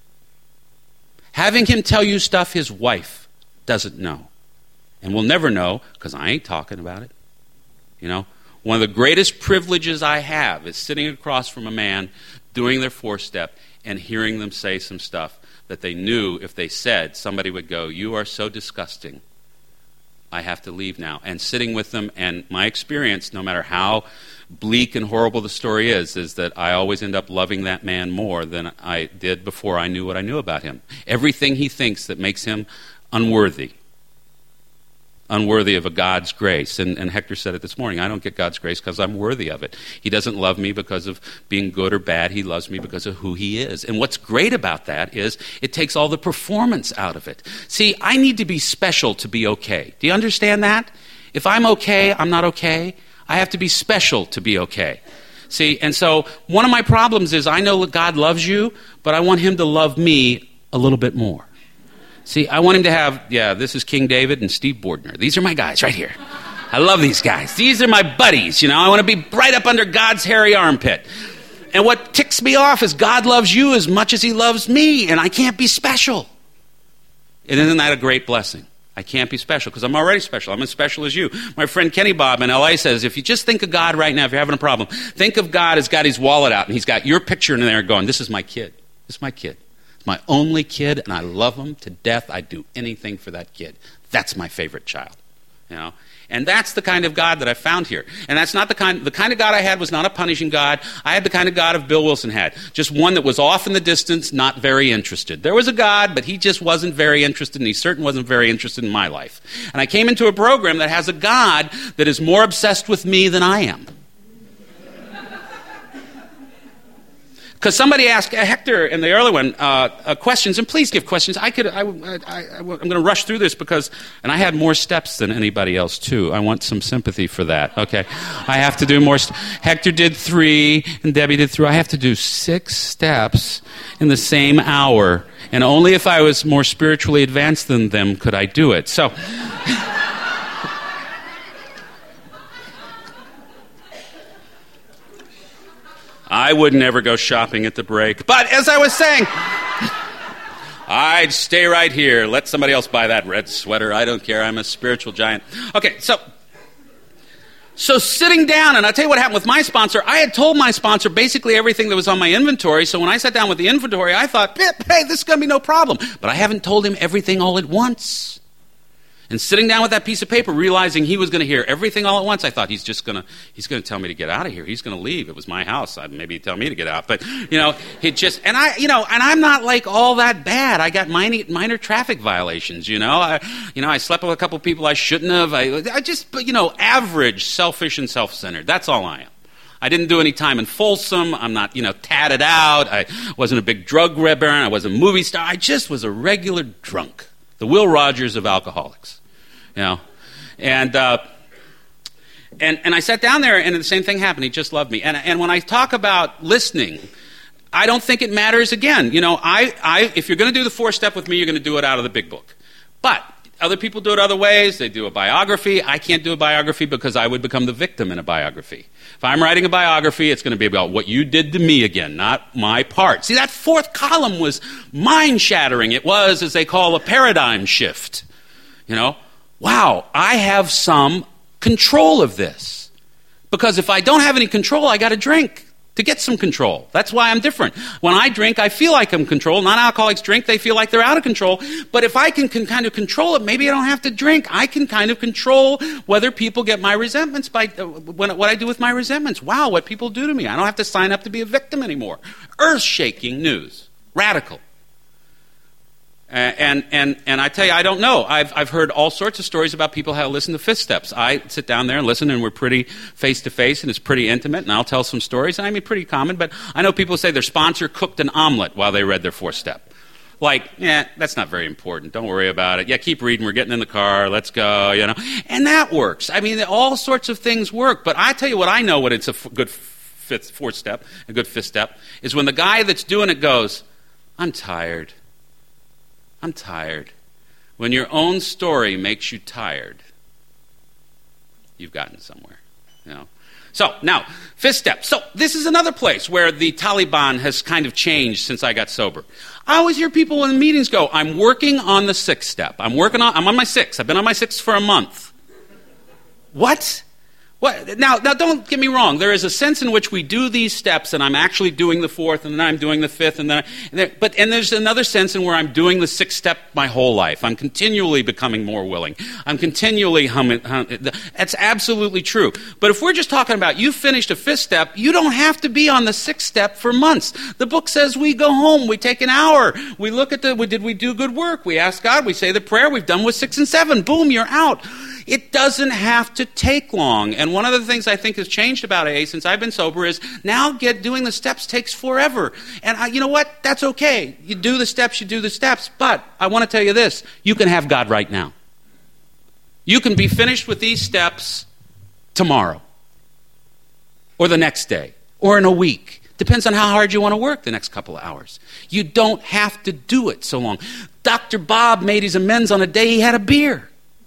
Having him tell you stuff his wife doesn't know. And we'll never know, because I ain't talking about it. You know, one of the greatest privileges I have is sitting across from a man doing their four-step and hearing them say some stuff that they knew if they said, somebody would go, you are so disgusting, I have to leave now. And sitting with them, and my experience, no matter how bleak and horrible the story is that I always end up loving that man more than I did before I knew what I knew about him. Everything he thinks that makes him unworthy of a God's grace. And Hector said it this morning, I don't get God's grace because I'm worthy of it. He doesn't love me because of being good or bad. He loves me because of who he is. And what's great about that is it takes all the performance out of it. See, I need to be special to be okay. Do you understand that? If I'm okay, I'm not okay. I have to be special to be okay. See, and so one of my problems is I know that God loves you, but I want him to love me a little bit more. See, I want him to have, this is King David and Steve Bordner. These are my guys right here. I love these guys. These are my buddies, you know. I want to be right up under God's hairy armpit. And what ticks me off is God loves you as much as he loves me, and I can't be special. And isn't that a great blessing? I can't be special because I'm already special. I'm as special as you. My friend Kenny Bob in L.A. says, if you just think of God right now, if you're having a problem, think of God as got his wallet out, and he's got your picture in there going, this is my kid. This is my kid. My only kid, and I love him to death. I'd do anything for that kid. That's my favorite child, you know. And that's the kind of God that I found here. And that's not the kind of God I had was not a punishing God. I had the kind of God of Bill Wilson had. Just one that was off in the distance, not very interested. There was a God, but he just wasn't very interested, and he certainly wasn't very interested in my life. And I came into a program that has a God that is more obsessed with me than I am. Because somebody asked Hector in the early one questions, and please give questions. I'm going to rush through this because, and I had more steps than anybody else too. I want some sympathy for that. Okay, I have to do more. Hector did 3, and Debbie did 3. I have to do 6 steps in the same hour, and only if I was more spiritually advanced than them could I do it. So. I would never go shopping at the break. But as I was saying, I'd stay right here. Let somebody else buy that red sweater. I don't care. I'm a spiritual giant. Okay, so sitting down, and I'll tell you what happened with my sponsor. I had told my sponsor basically everything that was on my inventory. So when I sat down with the inventory, I thought, hey, this is going to be no problem. But I haven't told him everything all at once. And sitting down with that piece of paper, realizing he was going to hear everything all at once, I thought he's going to tell me to get out of here. He's going to leave. It was my house. Maybe he'd tell me to get out. But, you know, and I'm not like all that bad. I got minor traffic violations, you know. I slept with a couple of people I shouldn't have. I just, average, selfish and self-centered. That's all I am. I didn't do any time in Folsom. I'm not, tatted out. I wasn't a big drug baron. I wasn't a movie star. I just was a regular drunk. The Will Rogers of alcoholics, and I sat down there, and the same thing happened. He just loved me. And when I talk about listening, I don't think it matters. Again, if you're going to do the 4-step with me, you're going to do it out of the big book. But other people do it other ways. They do a biography. I can't do a biography because I would become the victim in a biography. If I'm writing a biography, it's going to be about what you did to me again, not my part. See, that 4th column was mind-shattering. It was, as they call, a paradigm shift. Wow, I have some control of this. Because if I don't have any control, I got to drink. to get some control. That's why I'm different. When I drink, I feel like I'm controlled. Non-alcoholics drink, they feel like they're out of control. But if I can kind of control it, maybe I don't have to drink. I can kind of control whether people get my resentments by what I do with my resentments. Wow, what people do to me. I don't have to sign up to be a victim anymore. Earth-shaking news. Radical. And I tell you, I don't know. I've heard all sorts of stories about people how to listen to Fifth Steps. I sit down there and listen, and we're pretty face-to-face, and it's pretty intimate, and I'll tell some stories. I mean, pretty common, but I know people say their sponsor cooked an omelet while they read their fourth step. Like, that's not very important. Don't worry about it. Yeah, keep reading. We're getting in the car. Let's go, And that works. I mean, all sorts of things work. But I tell you what I know when it's a good fourth step, a good fifth step, is when the guy that's doing it goes, I'm tired. I'm tired. When your own story makes you tired, you've gotten somewhere. So, now, fifth step. So, this is another place where the Taliban has kind of changed since I got sober. I always hear people in meetings go, I'm working on the sixth step. I'm on my sixth. I've been on my sixth for a month. What? What? Now, don't get me wrong. There is a sense in which we do these steps, and I'm actually doing the fourth, and then I'm doing the fifth, and there's another sense in where I'm doing the sixth step my whole life. I'm continually becoming more willing. I'm continually humming. That's absolutely true. But if we're just talking about you finished a fifth step, you don't have to be on the sixth step for months. The book says we go home, we take an hour, we look at did we do good work? We ask God, we say the prayer, we've done with 6 and 7. Boom, you're out. It doesn't have to take long. And one of the things I think has changed about AA since I've been sober is now doing the steps takes forever. And you know what? That's okay. You do the steps. But I want to tell you this. You can have God right now. You can be finished with these steps tomorrow. Or the next day. Or in a week. Depends on how hard you want to work the next couple of hours. You don't have to do it so long. Dr. Bob made his amends on a day he had a beer.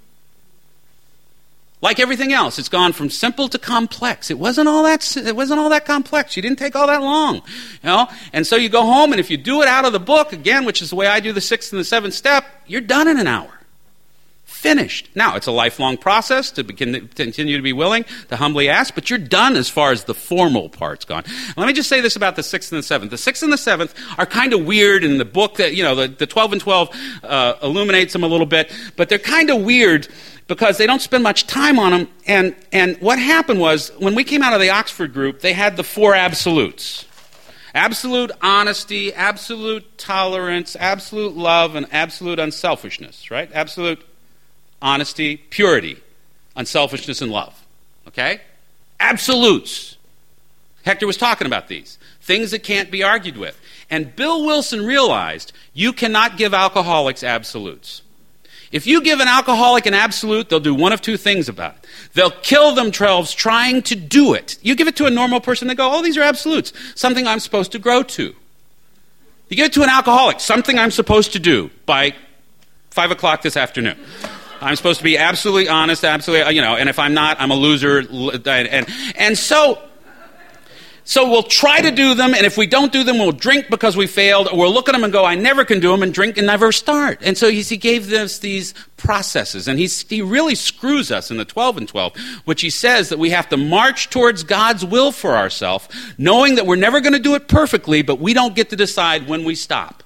Like everything else, it's gone from simple to complex. It wasn't all that complex. You didn't take all that long, And so you go home, and if you do it out of the book again, which is the way I do the sixth and the seventh step, you're done in an hour. Finished. Now, it's a lifelong process to continue to be willing to humbly ask, but you're done as far as the formal part's gone. Let me just say this about the sixth and the seventh. The sixth and the seventh are kind of weird in the book that, the 12 and 12 illuminates them a little bit, but they're kind of weird because they don't spend much time on them. And what happened was, when we came out of the Oxford group, they had the 4 absolutes. Absolute honesty, absolute tolerance, absolute love, and absolute unselfishness, right? Absolute honesty, purity, unselfishness, and love. Okay? Absolutes. Hector was talking about these. Things that can't be argued with. And Bill Wilson realized you cannot give alcoholics absolutes. If you give an alcoholic an absolute, they'll do one of 2 things about it. They'll kill themselves trying to do it. You give it to a normal person, they go, oh, these are absolutes. Something I'm supposed to grow to. You give it to an alcoholic, something I'm supposed to do by 5 o'clock this afternoon. I'm supposed to be absolutely honest, absolutely, and if I'm not, I'm a loser. And so we'll try to do them, and if we don't do them, we'll drink because we failed, or we'll look at them and go, I never can do them, and drink and never start. And so he gave us these processes, and he really screws us in the 12 and 12, which he says that we have to march towards God's will for ourselves, knowing that we're never going to do it perfectly, but we don't get to decide when we stop.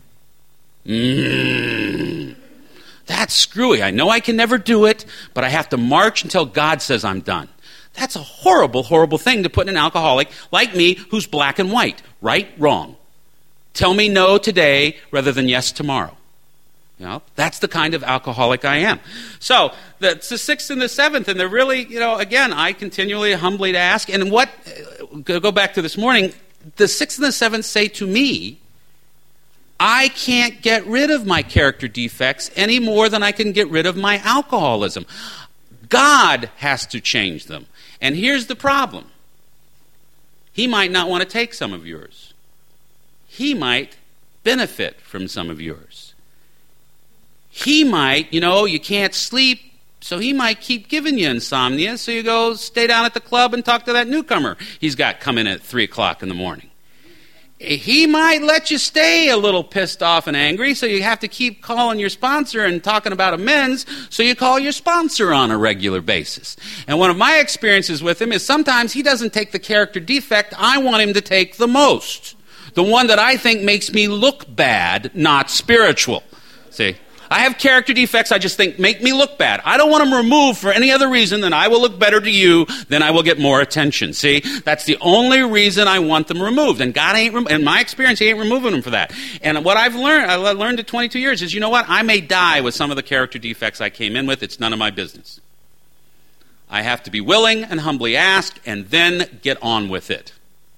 That's screwy. I know I can never do it, but I have to march until God says I'm done. That's a horrible, horrible thing to put in an alcoholic like me who's black and white. Right, wrong. Tell me no today rather than yes tomorrow. That's the kind of alcoholic I am. So, it's the 6th and the 7th, and they're really, again, I continually humbly ask. And go back to this morning, the 6th and the 7th say to me, I can't get rid of my character defects any more than I can get rid of my alcoholism. God has to change them. And here's the problem. He might not want to take some of yours. He might benefit from some of yours. He might, you can't sleep, so he might keep giving you insomnia, so you go stay down at the club and talk to that newcomer he's got come in at 3 o'clock in the morning. he might let you stay a little pissed off and angry, so you have to keep calling your sponsor and talking about amends, so you call your sponsor on a regular basis. And one of my experiences with him is sometimes he doesn't take the character defect I want him to take the most. The one that I think makes me look bad, not spiritual. See? I have character defects I just think make me look bad. I don't want them removed for any other reason than I will look better to you, then I will get more attention. See? That's the only reason I want them removed. And God ain't, in my experience, He ain't removing them for that. And what I learned at 22 years is, you know what? I may die with some of the character defects I came in with. It's none of my business. I have to be willing and humbly ask and then get on with it.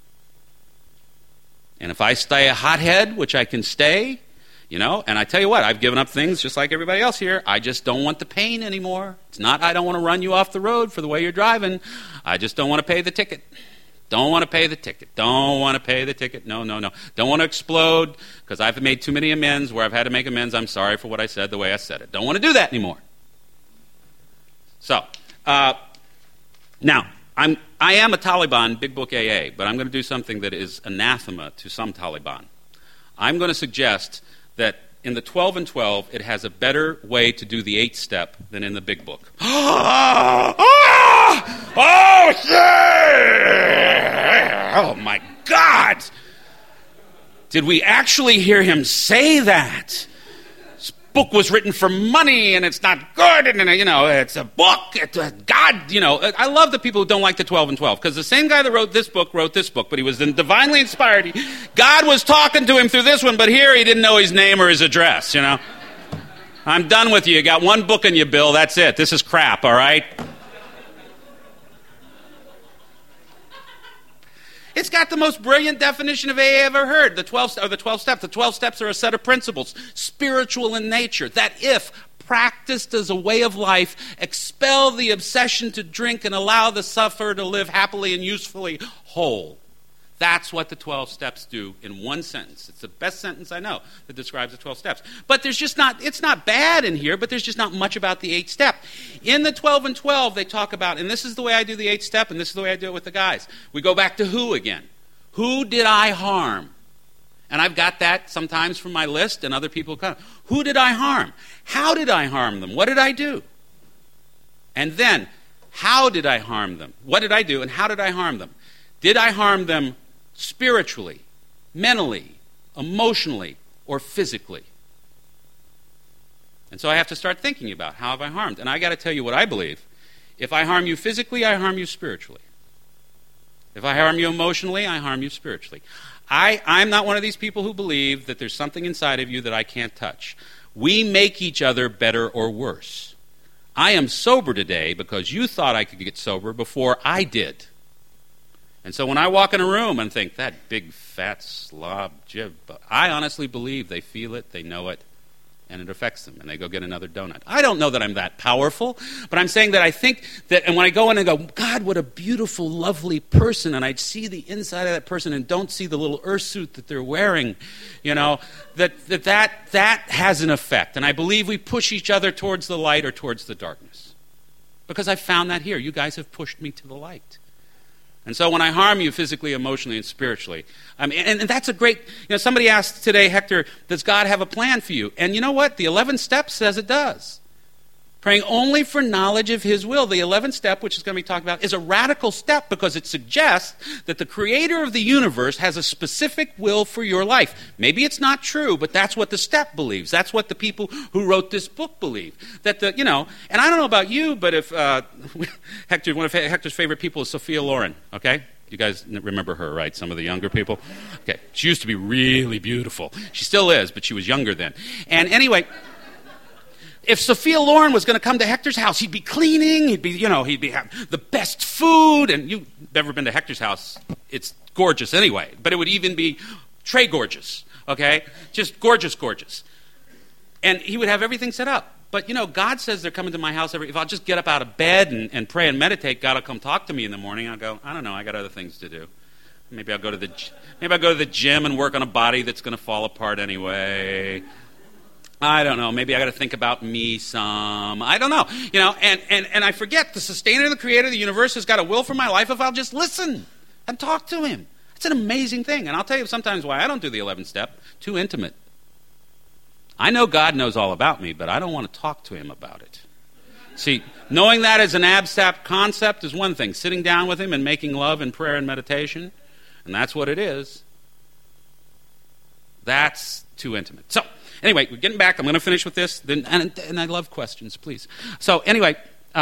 And if I stay a hothead, which I can stay, and I tell you what, I've given up things just like everybody else here. I just don't want the pain anymore. It's not I don't want to run you off the road for the way you're driving. I just don't want to pay the ticket. Don't want to pay the ticket. Don't want to pay the ticket. No. Don't want to explode because I've made too many amends where I've had to make amends. I'm sorry for what I said the way I said it. Don't want to do that anymore. So, now, I am a Taliban, Big Book AA, but I'm going to do something that is anathema to some Taliban. I'm going to suggest that in the 12 and 12, it has a better way to do the 8th step than in the Big Book. Oh, yeah! Oh, my God! Did we actually hear him say that? This book was written for money, and it's not good, and, it's a book. God, I love the people who don't like the 12 and 12, because the same guy that wrote this book, but he was divinely inspired. God was talking to him through this one, but here he didn't know his name or his address, I'm done with you. You got one book in you, Bill. That's it. This is crap, all right? It's got the most brilliant definition of AA I ever heard. The 12 steps. The 12 steps are a set of principles, spiritual in nature, that if practiced as a way of life, expel the obsession to drink and allow the sufferer to live happily and usefully whole. That's what the 12 steps do in one sentence. It's the best sentence I know that describes the 12 steps. But it's not bad in here, but there's just not much about the 8th step. In the 12 and 12, they talk about, and this is the way I do the 8th step, and this is the way I do it with the guys. We go back to who again. Who did I harm? And I've got that sometimes from my list, and other people come. Who did I harm? How did I harm them? What did I do? And then, how did I harm them? What did I do, and how did I harm them? Did I harm them spiritually, mentally, emotionally, or physically? And so I have to start thinking about how have I harmed. And I got to tell you what I believe. If I harm you physically, I harm you spiritually. If I harm you emotionally, I harm you spiritually. I'm not one of these people who believe that there's something inside of you that I can't touch. We make each other better or worse. I am sober today because you thought I could get sober before I did. And so when I walk in a room and think, that big fat slob jib, I honestly believe they feel it, they know it, and it affects them, and they go get another donut. I don't know that I'm that powerful, but I'm saying that I think that, and when I go in and go, God, what a beautiful, lovely person, and I'd see the inside of that person and don't see the little earthsuit that they're wearing, that has an effect. And I believe we push each other towards the light or towards the darkness. Because I found that here. You guys have pushed me to the light. And so when I harm you physically, emotionally, and spiritually, and that's a great, somebody asked today, Hector, does God have a plan for you? And you know what? The 11th step says it does. Praying only for knowledge of His will. The 11th step, which is going to be talked about, is a radical step because it suggests that the Creator of the universe has a specific will for your life. Maybe it's not true, but that's what the step believes. That's what the people who wrote this book believe. That and I don't know about you, but if Hector, one of Hector's favorite people is Sophia Loren. Okay. You guys remember her, right? Some of the younger people? Okay. She used to be really beautiful. She still is, but she was younger then. And anyway, if Sophia Loren was going to come to Hector's house, he'd be cleaning, he'd be having the best food, and you've never been to Hector's house. It's gorgeous anyway, but it would even be Trey gorgeous, okay? Just gorgeous, gorgeous. And he would have everything set up. But, God says they're coming to my house if I'll just get up out of bed and pray and meditate, God will come talk to me in the morning. I'll go, I don't know, I got other things to do. Maybe I'll go to the gym and work on a body that's going to fall apart anyway. I don't know. Maybe I got to think about me some. I don't know. And I forget the sustainer, the creator of the universe has got a will for my life if I'll just listen and talk to Him. It's an amazing thing. And I'll tell you sometimes why I don't do the 11th step. Too intimate. I know God knows all about me, but I don't want to talk to him about it. See, knowing that as an abstract concept is one thing. Sitting down with him and making love in prayer and meditation, and that's what it is, that's too intimate. So, anyway, we're getting back. I'm going to finish with this. And I love questions, please. So, anyway,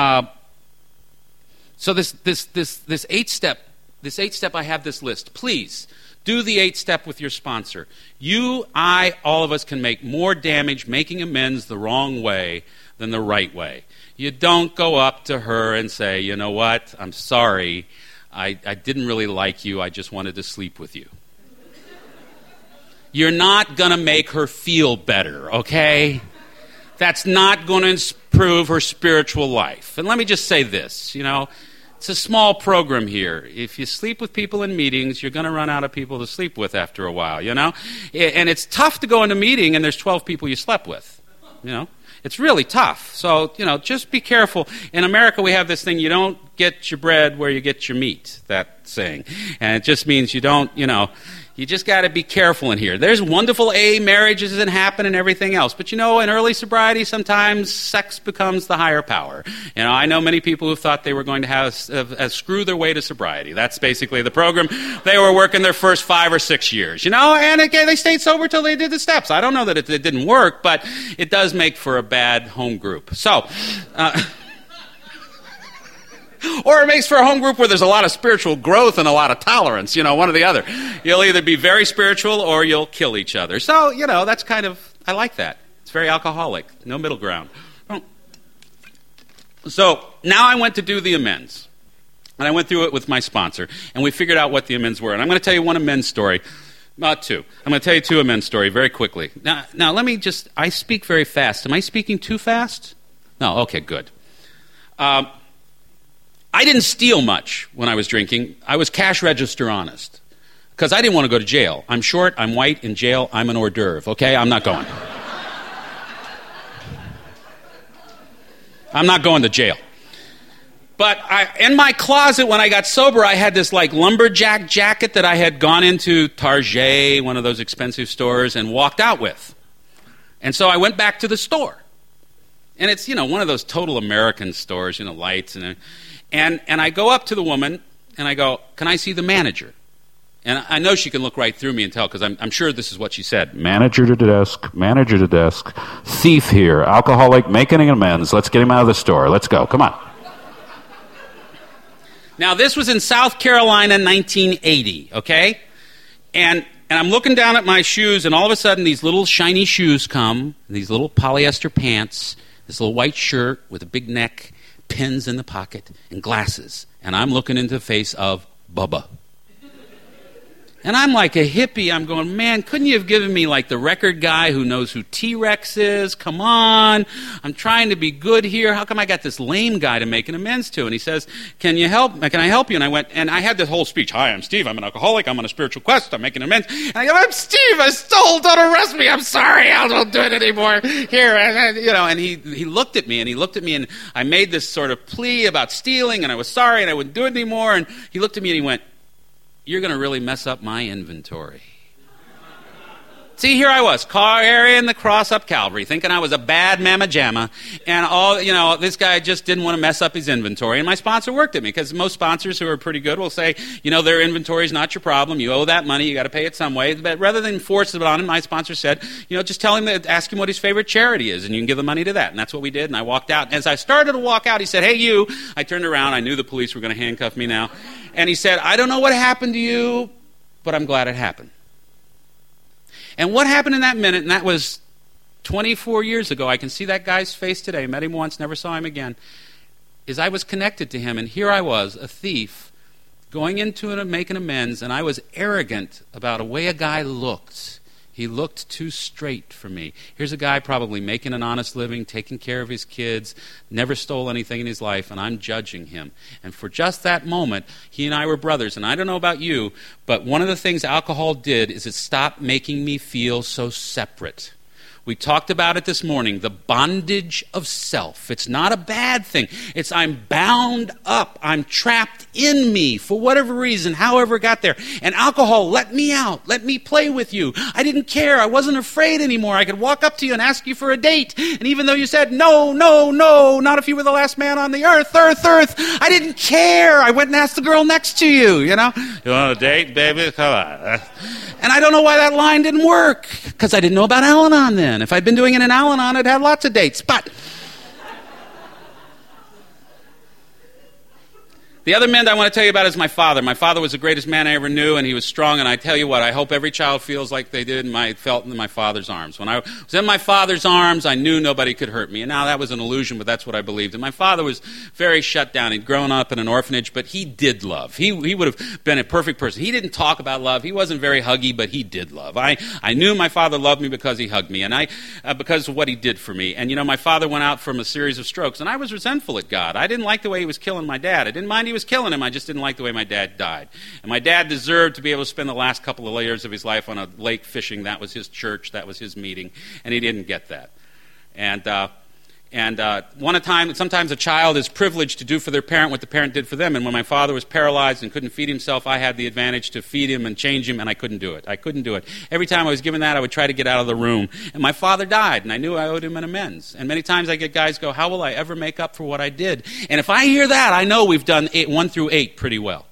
so this 8-step, I have this list. Please, do the 8-step with your sponsor. You, I, all of us can make more damage making amends the wrong way than the right way. You don't go up to her and say, you know what, I'm sorry, I didn't really like you, I just wanted to sleep with you. You're not going to make her feel better, okay? That's not going to improve her spiritual life. And let me just say this, it's a small program here. If you sleep with people in meetings, you're going to run out of people to sleep with after a while, And it's tough to go in a meeting and there's 12 people you slept with, It's really tough. So, just be careful. In America, we have this thing, you don't get your bread where you get your meat, that saying. And it just means you don't, you just got to be careful in here. There's wonderful AA marriages that happen and everything else. But, in early sobriety, sometimes sex becomes the higher power. I know many people who thought they were going to have screw their way to sobriety. That's basically the program. They were working their first 5 or 6 years, and again, they stayed sober till they did the steps. I don't know that it didn't work, but it does make for a bad home group. So, or it makes for a home group where there's a lot of spiritual growth and a lot of tolerance, one or the other. You'll either be very spiritual or you'll kill each other. So, that's kind of, I like that. It's very alcoholic. No middle ground. So, now I went to do the amends. And I went through it with my sponsor. And we figured out what the amends were. And I'm going to tell you one amends story. Not two. I'm going to tell you 2 amends story very quickly. Now let me just, I speak very fast. Am I speaking too fast? No, okay, good. I didn't steal much when I was drinking. I was cash register honest. Because I didn't want to go to jail. I'm short, I'm white, in jail, I'm an hors d'oeuvre, okay? I'm not going. I'm not going to jail. But in my closet, when I got sober, I had this lumberjack jacket that I had gone into Target, one of those expensive stores, and walked out with. And so I went back to the store. And it's, one of those total American stores, lights and I go up to the woman, and I go, can I see the manager? And I know she can look right through me and tell, because I'm sure this is what she said. Manager to desk, thief here, alcoholic, making amends. Let's get him out of the store. Let's go. Come on. Now, this was in South Carolina, 1980, okay? And I'm looking down at my shoes, and all of a sudden, these little shiny shoes come, these little polyester pants, this little white shirt with a big neck, pins in the pocket, and glasses. And I'm looking into the face of Bubba. And I'm like a hippie. I'm going, man, couldn't you have given me the record guy who knows who T-Rex is? Come on. I'm trying to be good here. How come I got this lame guy to make an amends to? And he says, can I help you? And I went, and I had this whole speech. Hi, I'm Steve. I'm an alcoholic. I'm on a spiritual quest. I'm making amends. And I go, I'm Steve. I stole. Don't arrest me. I'm sorry. I don't do it anymore. Here. And he looked at me, and I made this sort of plea about stealing, and I was sorry, and I wouldn't do it anymore. And he looked at me, and he went, you're going to really mess up my inventory. See, here I was, carrying the cross up Calvary, thinking I was a bad mamma jamma, and this guy just didn't want to mess up his inventory. And my sponsor worked at me, because most sponsors who are pretty good will say, their inventory is not your problem. You owe that money. You got to pay it some way. But rather than force it on him, my sponsor said, just tell him ask him what his favorite charity is, and you can give the money to that. And that's what we did. And I walked out. And as I started to walk out, he said, hey, you. I turned around. I knew the police were going to handcuff me now. And he said, I don't know what happened to you, but I'm glad it happened. And what happened in that minute, and that was 24 years ago, I can see that guy's face today, met him once, never saw him again, is I was connected to him, and here I was, a thief, going into it and making amends, and I was arrogant about the way a guy looked. He looked too straight for me. Here's a guy probably making an honest living, taking care of his kids, never stole anything in his life, and I'm judging him. And for just that moment, he and I were brothers. And I don't know about you, but one of the things alcohol did is it stopped making me feel so separate. We talked about it this morning, the bondage of self. It's not a bad thing. It's I'm bound up. I'm trapped in me for whatever reason, however it got there. And alcohol let me out. Let me play with you. I didn't care. I wasn't afraid anymore. I could walk up to you and ask you for a date. And even though you said, no, no, no, not if you were the last man on the earth, I didn't care. I went and asked the girl next to you, You want a date, baby? Come on. And I don't know why that line didn't work, because I didn't know about Al-Anon then. If I'd been doing it in Al-Anon, I'd had lots of dates. But the other man I want to tell you about is my father. My father was the greatest man I ever knew, and he was strong. And I tell you what, I hope every child feels like they did felt in my father's arms. When I was in my father's arms, I knew nobody could hurt me. And now that was an illusion, but that's what I believed. And my father was very shut down. He'd grown up in an orphanage, but he did love. He would have been a perfect person. He didn't talk about love. He wasn't very huggy, but he did love. I knew my father loved me because he hugged me, and because of what he did for me. And my father went out from a series of strokes, and I was resentful at God. I didn't like the way he was killing my dad. I didn't mind he was killing him. I just didn't like the way my dad died. And my dad deserved to be able to spend the last couple of years of his life on a lake fishing. That was his church. That was his meeting. And he didn't get that. Sometimes a child is privileged to do for their parent what the parent did for them. And when my father was paralyzed and couldn't feed himself, I had the advantage to feed him and change him, and I couldn't do it. Every time I was given that, I would try to get out of the room. And my father died, and I knew I owed him an amends. And many times I get guys go, how will I ever make up for what I did? And if I hear that, I know we've done 1 through 8 pretty well.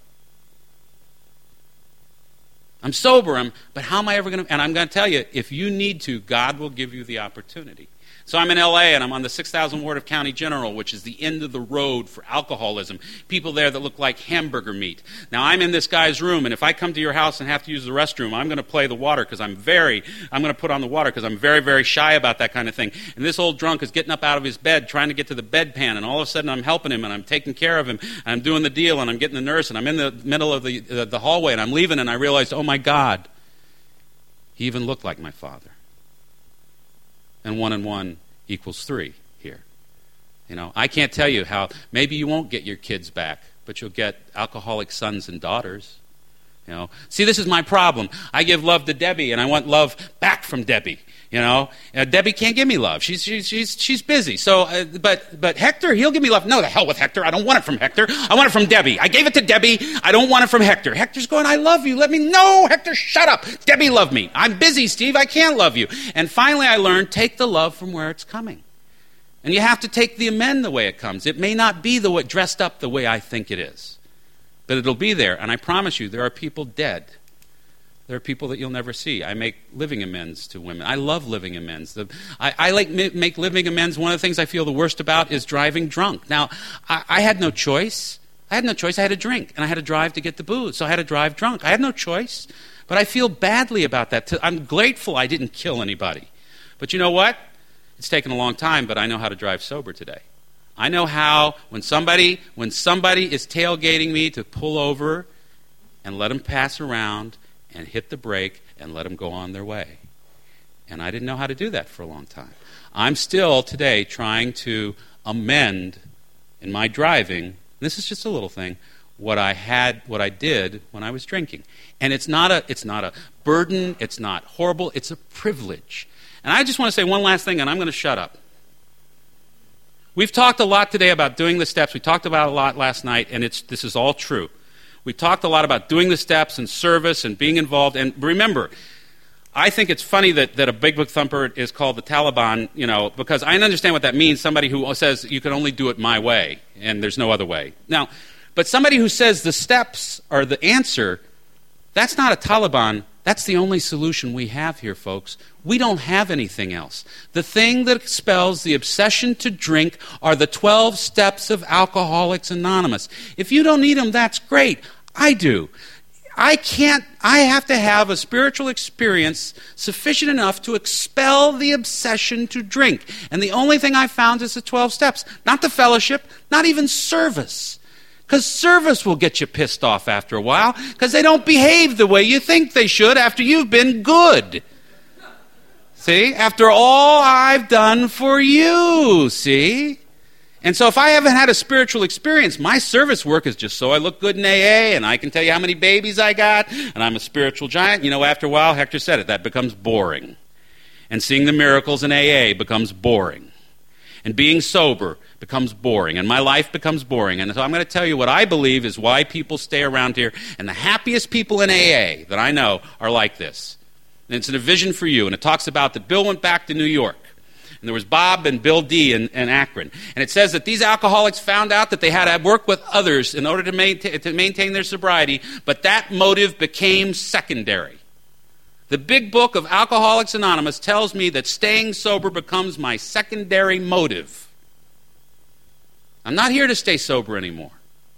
I'm sober, but how am I ever going to... And I'm going to tell you, if you need to, God will give you the opportunity. So I'm in L.A., and I'm on the 6,000 ward of County General, which is the end of the road for alcoholism. People there that look like hamburger meat. Now, I'm in this guy's room, and if I come to your house and have to use the restroom, I'm going to play the water because I'm going to put on the water because I'm very, very shy about that kind of thing. And this old drunk is getting up out of his bed, trying to get to the bedpan, and all of a sudden I'm helping him, and I'm taking care of him, and I'm doing the deal, and I'm getting the nurse, and I'm in the middle of the hallway, and I'm leaving, and I realized, oh my God, he even looked like my father. And 1 and 1 equals 3 here. I can't tell you how, maybe you won't get your kids back, but you'll get alcoholic sons and daughters. See, this is my problem. I give love to Debbie, and I want love back from Debbie. Debbie can't give me love. She's busy. So, but Hector, he'll give me love. No, the hell with Hector. I don't want it from Hector. I want it from Debbie. I gave it to Debbie. I don't want it from Hector. Hector's going, I love you. No, Hector, shut up. Debbie loved me. I'm busy, Steve. I can't love you. And finally I learned, take the love from where it's coming. And you have to take the amend the way it comes. It may not be dressed up the way I think it is. But it'll be there, and I promise you, there are people dead. There are people that you'll never see. I make living amends to women. I love living amends. I make living amends. One of the things I feel the worst about is driving drunk. Now, I had no choice. I had to drink, and I had to drive to get the booze, so I had to drive drunk. I had no choice, but I feel badly about that. I'm grateful I didn't kill anybody. But you know what? It's taken a long time, but I know how to drive sober today. I know how, when somebody is tailgating me, to pull over and let them pass around and hit the brake and let them go on their way. And I didn't know how to do that for a long time. I'm still today trying to amend in my driving, this is just a little thing, what I did when I was drinking. And it's not a burden, it's not horrible, it's a privilege. And I just want to say one last thing, and I'm going to shut up. We've talked a lot today about doing the steps. We talked about it a lot last night, and this is all true. We talked a lot about doing the steps and service and being involved. And remember, I think it's funny that a big book thumper is called the Taliban, because I understand what that means, somebody who says you can only do it my way, and there's no other way. Now, but somebody who says the steps are the answer, that's not a Taliban. That's the only solution we have here, folks. We don't have anything else. The thing that expels the obsession to drink are the 12 steps of Alcoholics Anonymous. If you don't need them, that's great. I do. I have to have a spiritual experience sufficient enough to expel the obsession to drink. And the only thing I found is the 12 steps. Not the fellowship, not even service. Because service will get you pissed off after a while, because they don't behave the way you think they should after you've been good. See? After all I've done for you, see? And so if I haven't had a spiritual experience, my service work is just so I look good in AA, and I can tell you how many babies I got, and I'm a spiritual giant. After a while, Hector said it, that becomes boring. And seeing the miracles in AA becomes boring. And being sober becomes boring. And my life becomes boring. And so I'm going to tell you what I believe is why people stay around here. And the happiest people in AA that I know are like this. And it's in a vision for you. And it talks about that Bill went back to New York. And there was Bob and Bill D. in Akron. And it says that these alcoholics found out that they had to work with others in order to maintain their sobriety. But that motive became secondary. The big book of Alcoholics Anonymous tells me that staying sober becomes my secondary motive. I'm not here to stay sober anymore.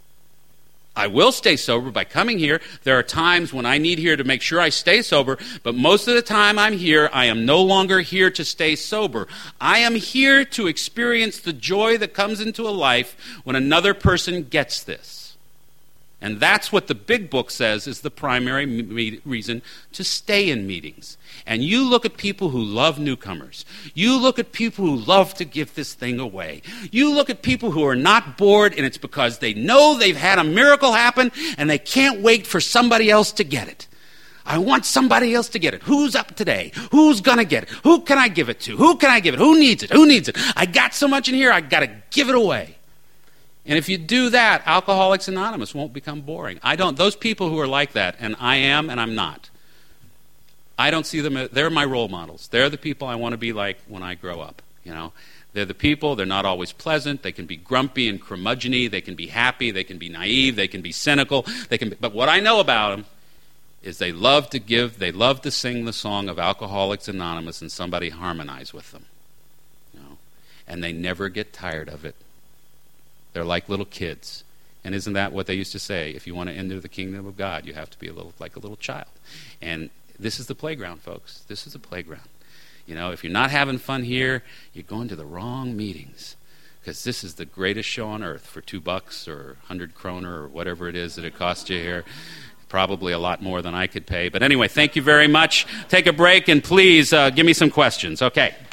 I will stay sober by coming here. There are times when I need here to make sure I stay sober, but most of the time I'm here, I am no longer here to stay sober. I am here to experience the joy that comes into a life when another person gets this. And that's what the big book says is the primary reason to stay in meetings. And you look at people who love newcomers. You look at people who love to give this thing away. You look at people who are not bored, and it's because they know they've had a miracle happen, and they can't wait for somebody else to get it. I want somebody else to get it. Who's up today? Who's going to get it? Who can I give it to? Who can I give it? Who needs it? Who needs it? I got so much in here, I got to give it away. And if you do that, Alcoholics Anonymous won't become boring. Those people who are like that, and I am and I'm not, I don't see them, they're my role models. They're the people I want to be like when I grow up, They're the people, they're not always pleasant, they can be grumpy and curmudgeon-y, they can be happy, they can be naive, they can be cynical, but what I know about them is they love to give, they love to sing the song of Alcoholics Anonymous and somebody harmonize with them. And they never get tired of it. They're like little kids. And isn't that what they used to say? If you want to enter the kingdom of God, you have to be like a little child. And this is the playground, folks. This is the playground. If you're not having fun here, you're going to the wrong meetings. Because this is the greatest show on earth for $2 or 100 kroner or whatever it is that it costs you here. Probably a lot more than I could pay. But anyway, thank you very much. Take a break and please give me some questions. Okay.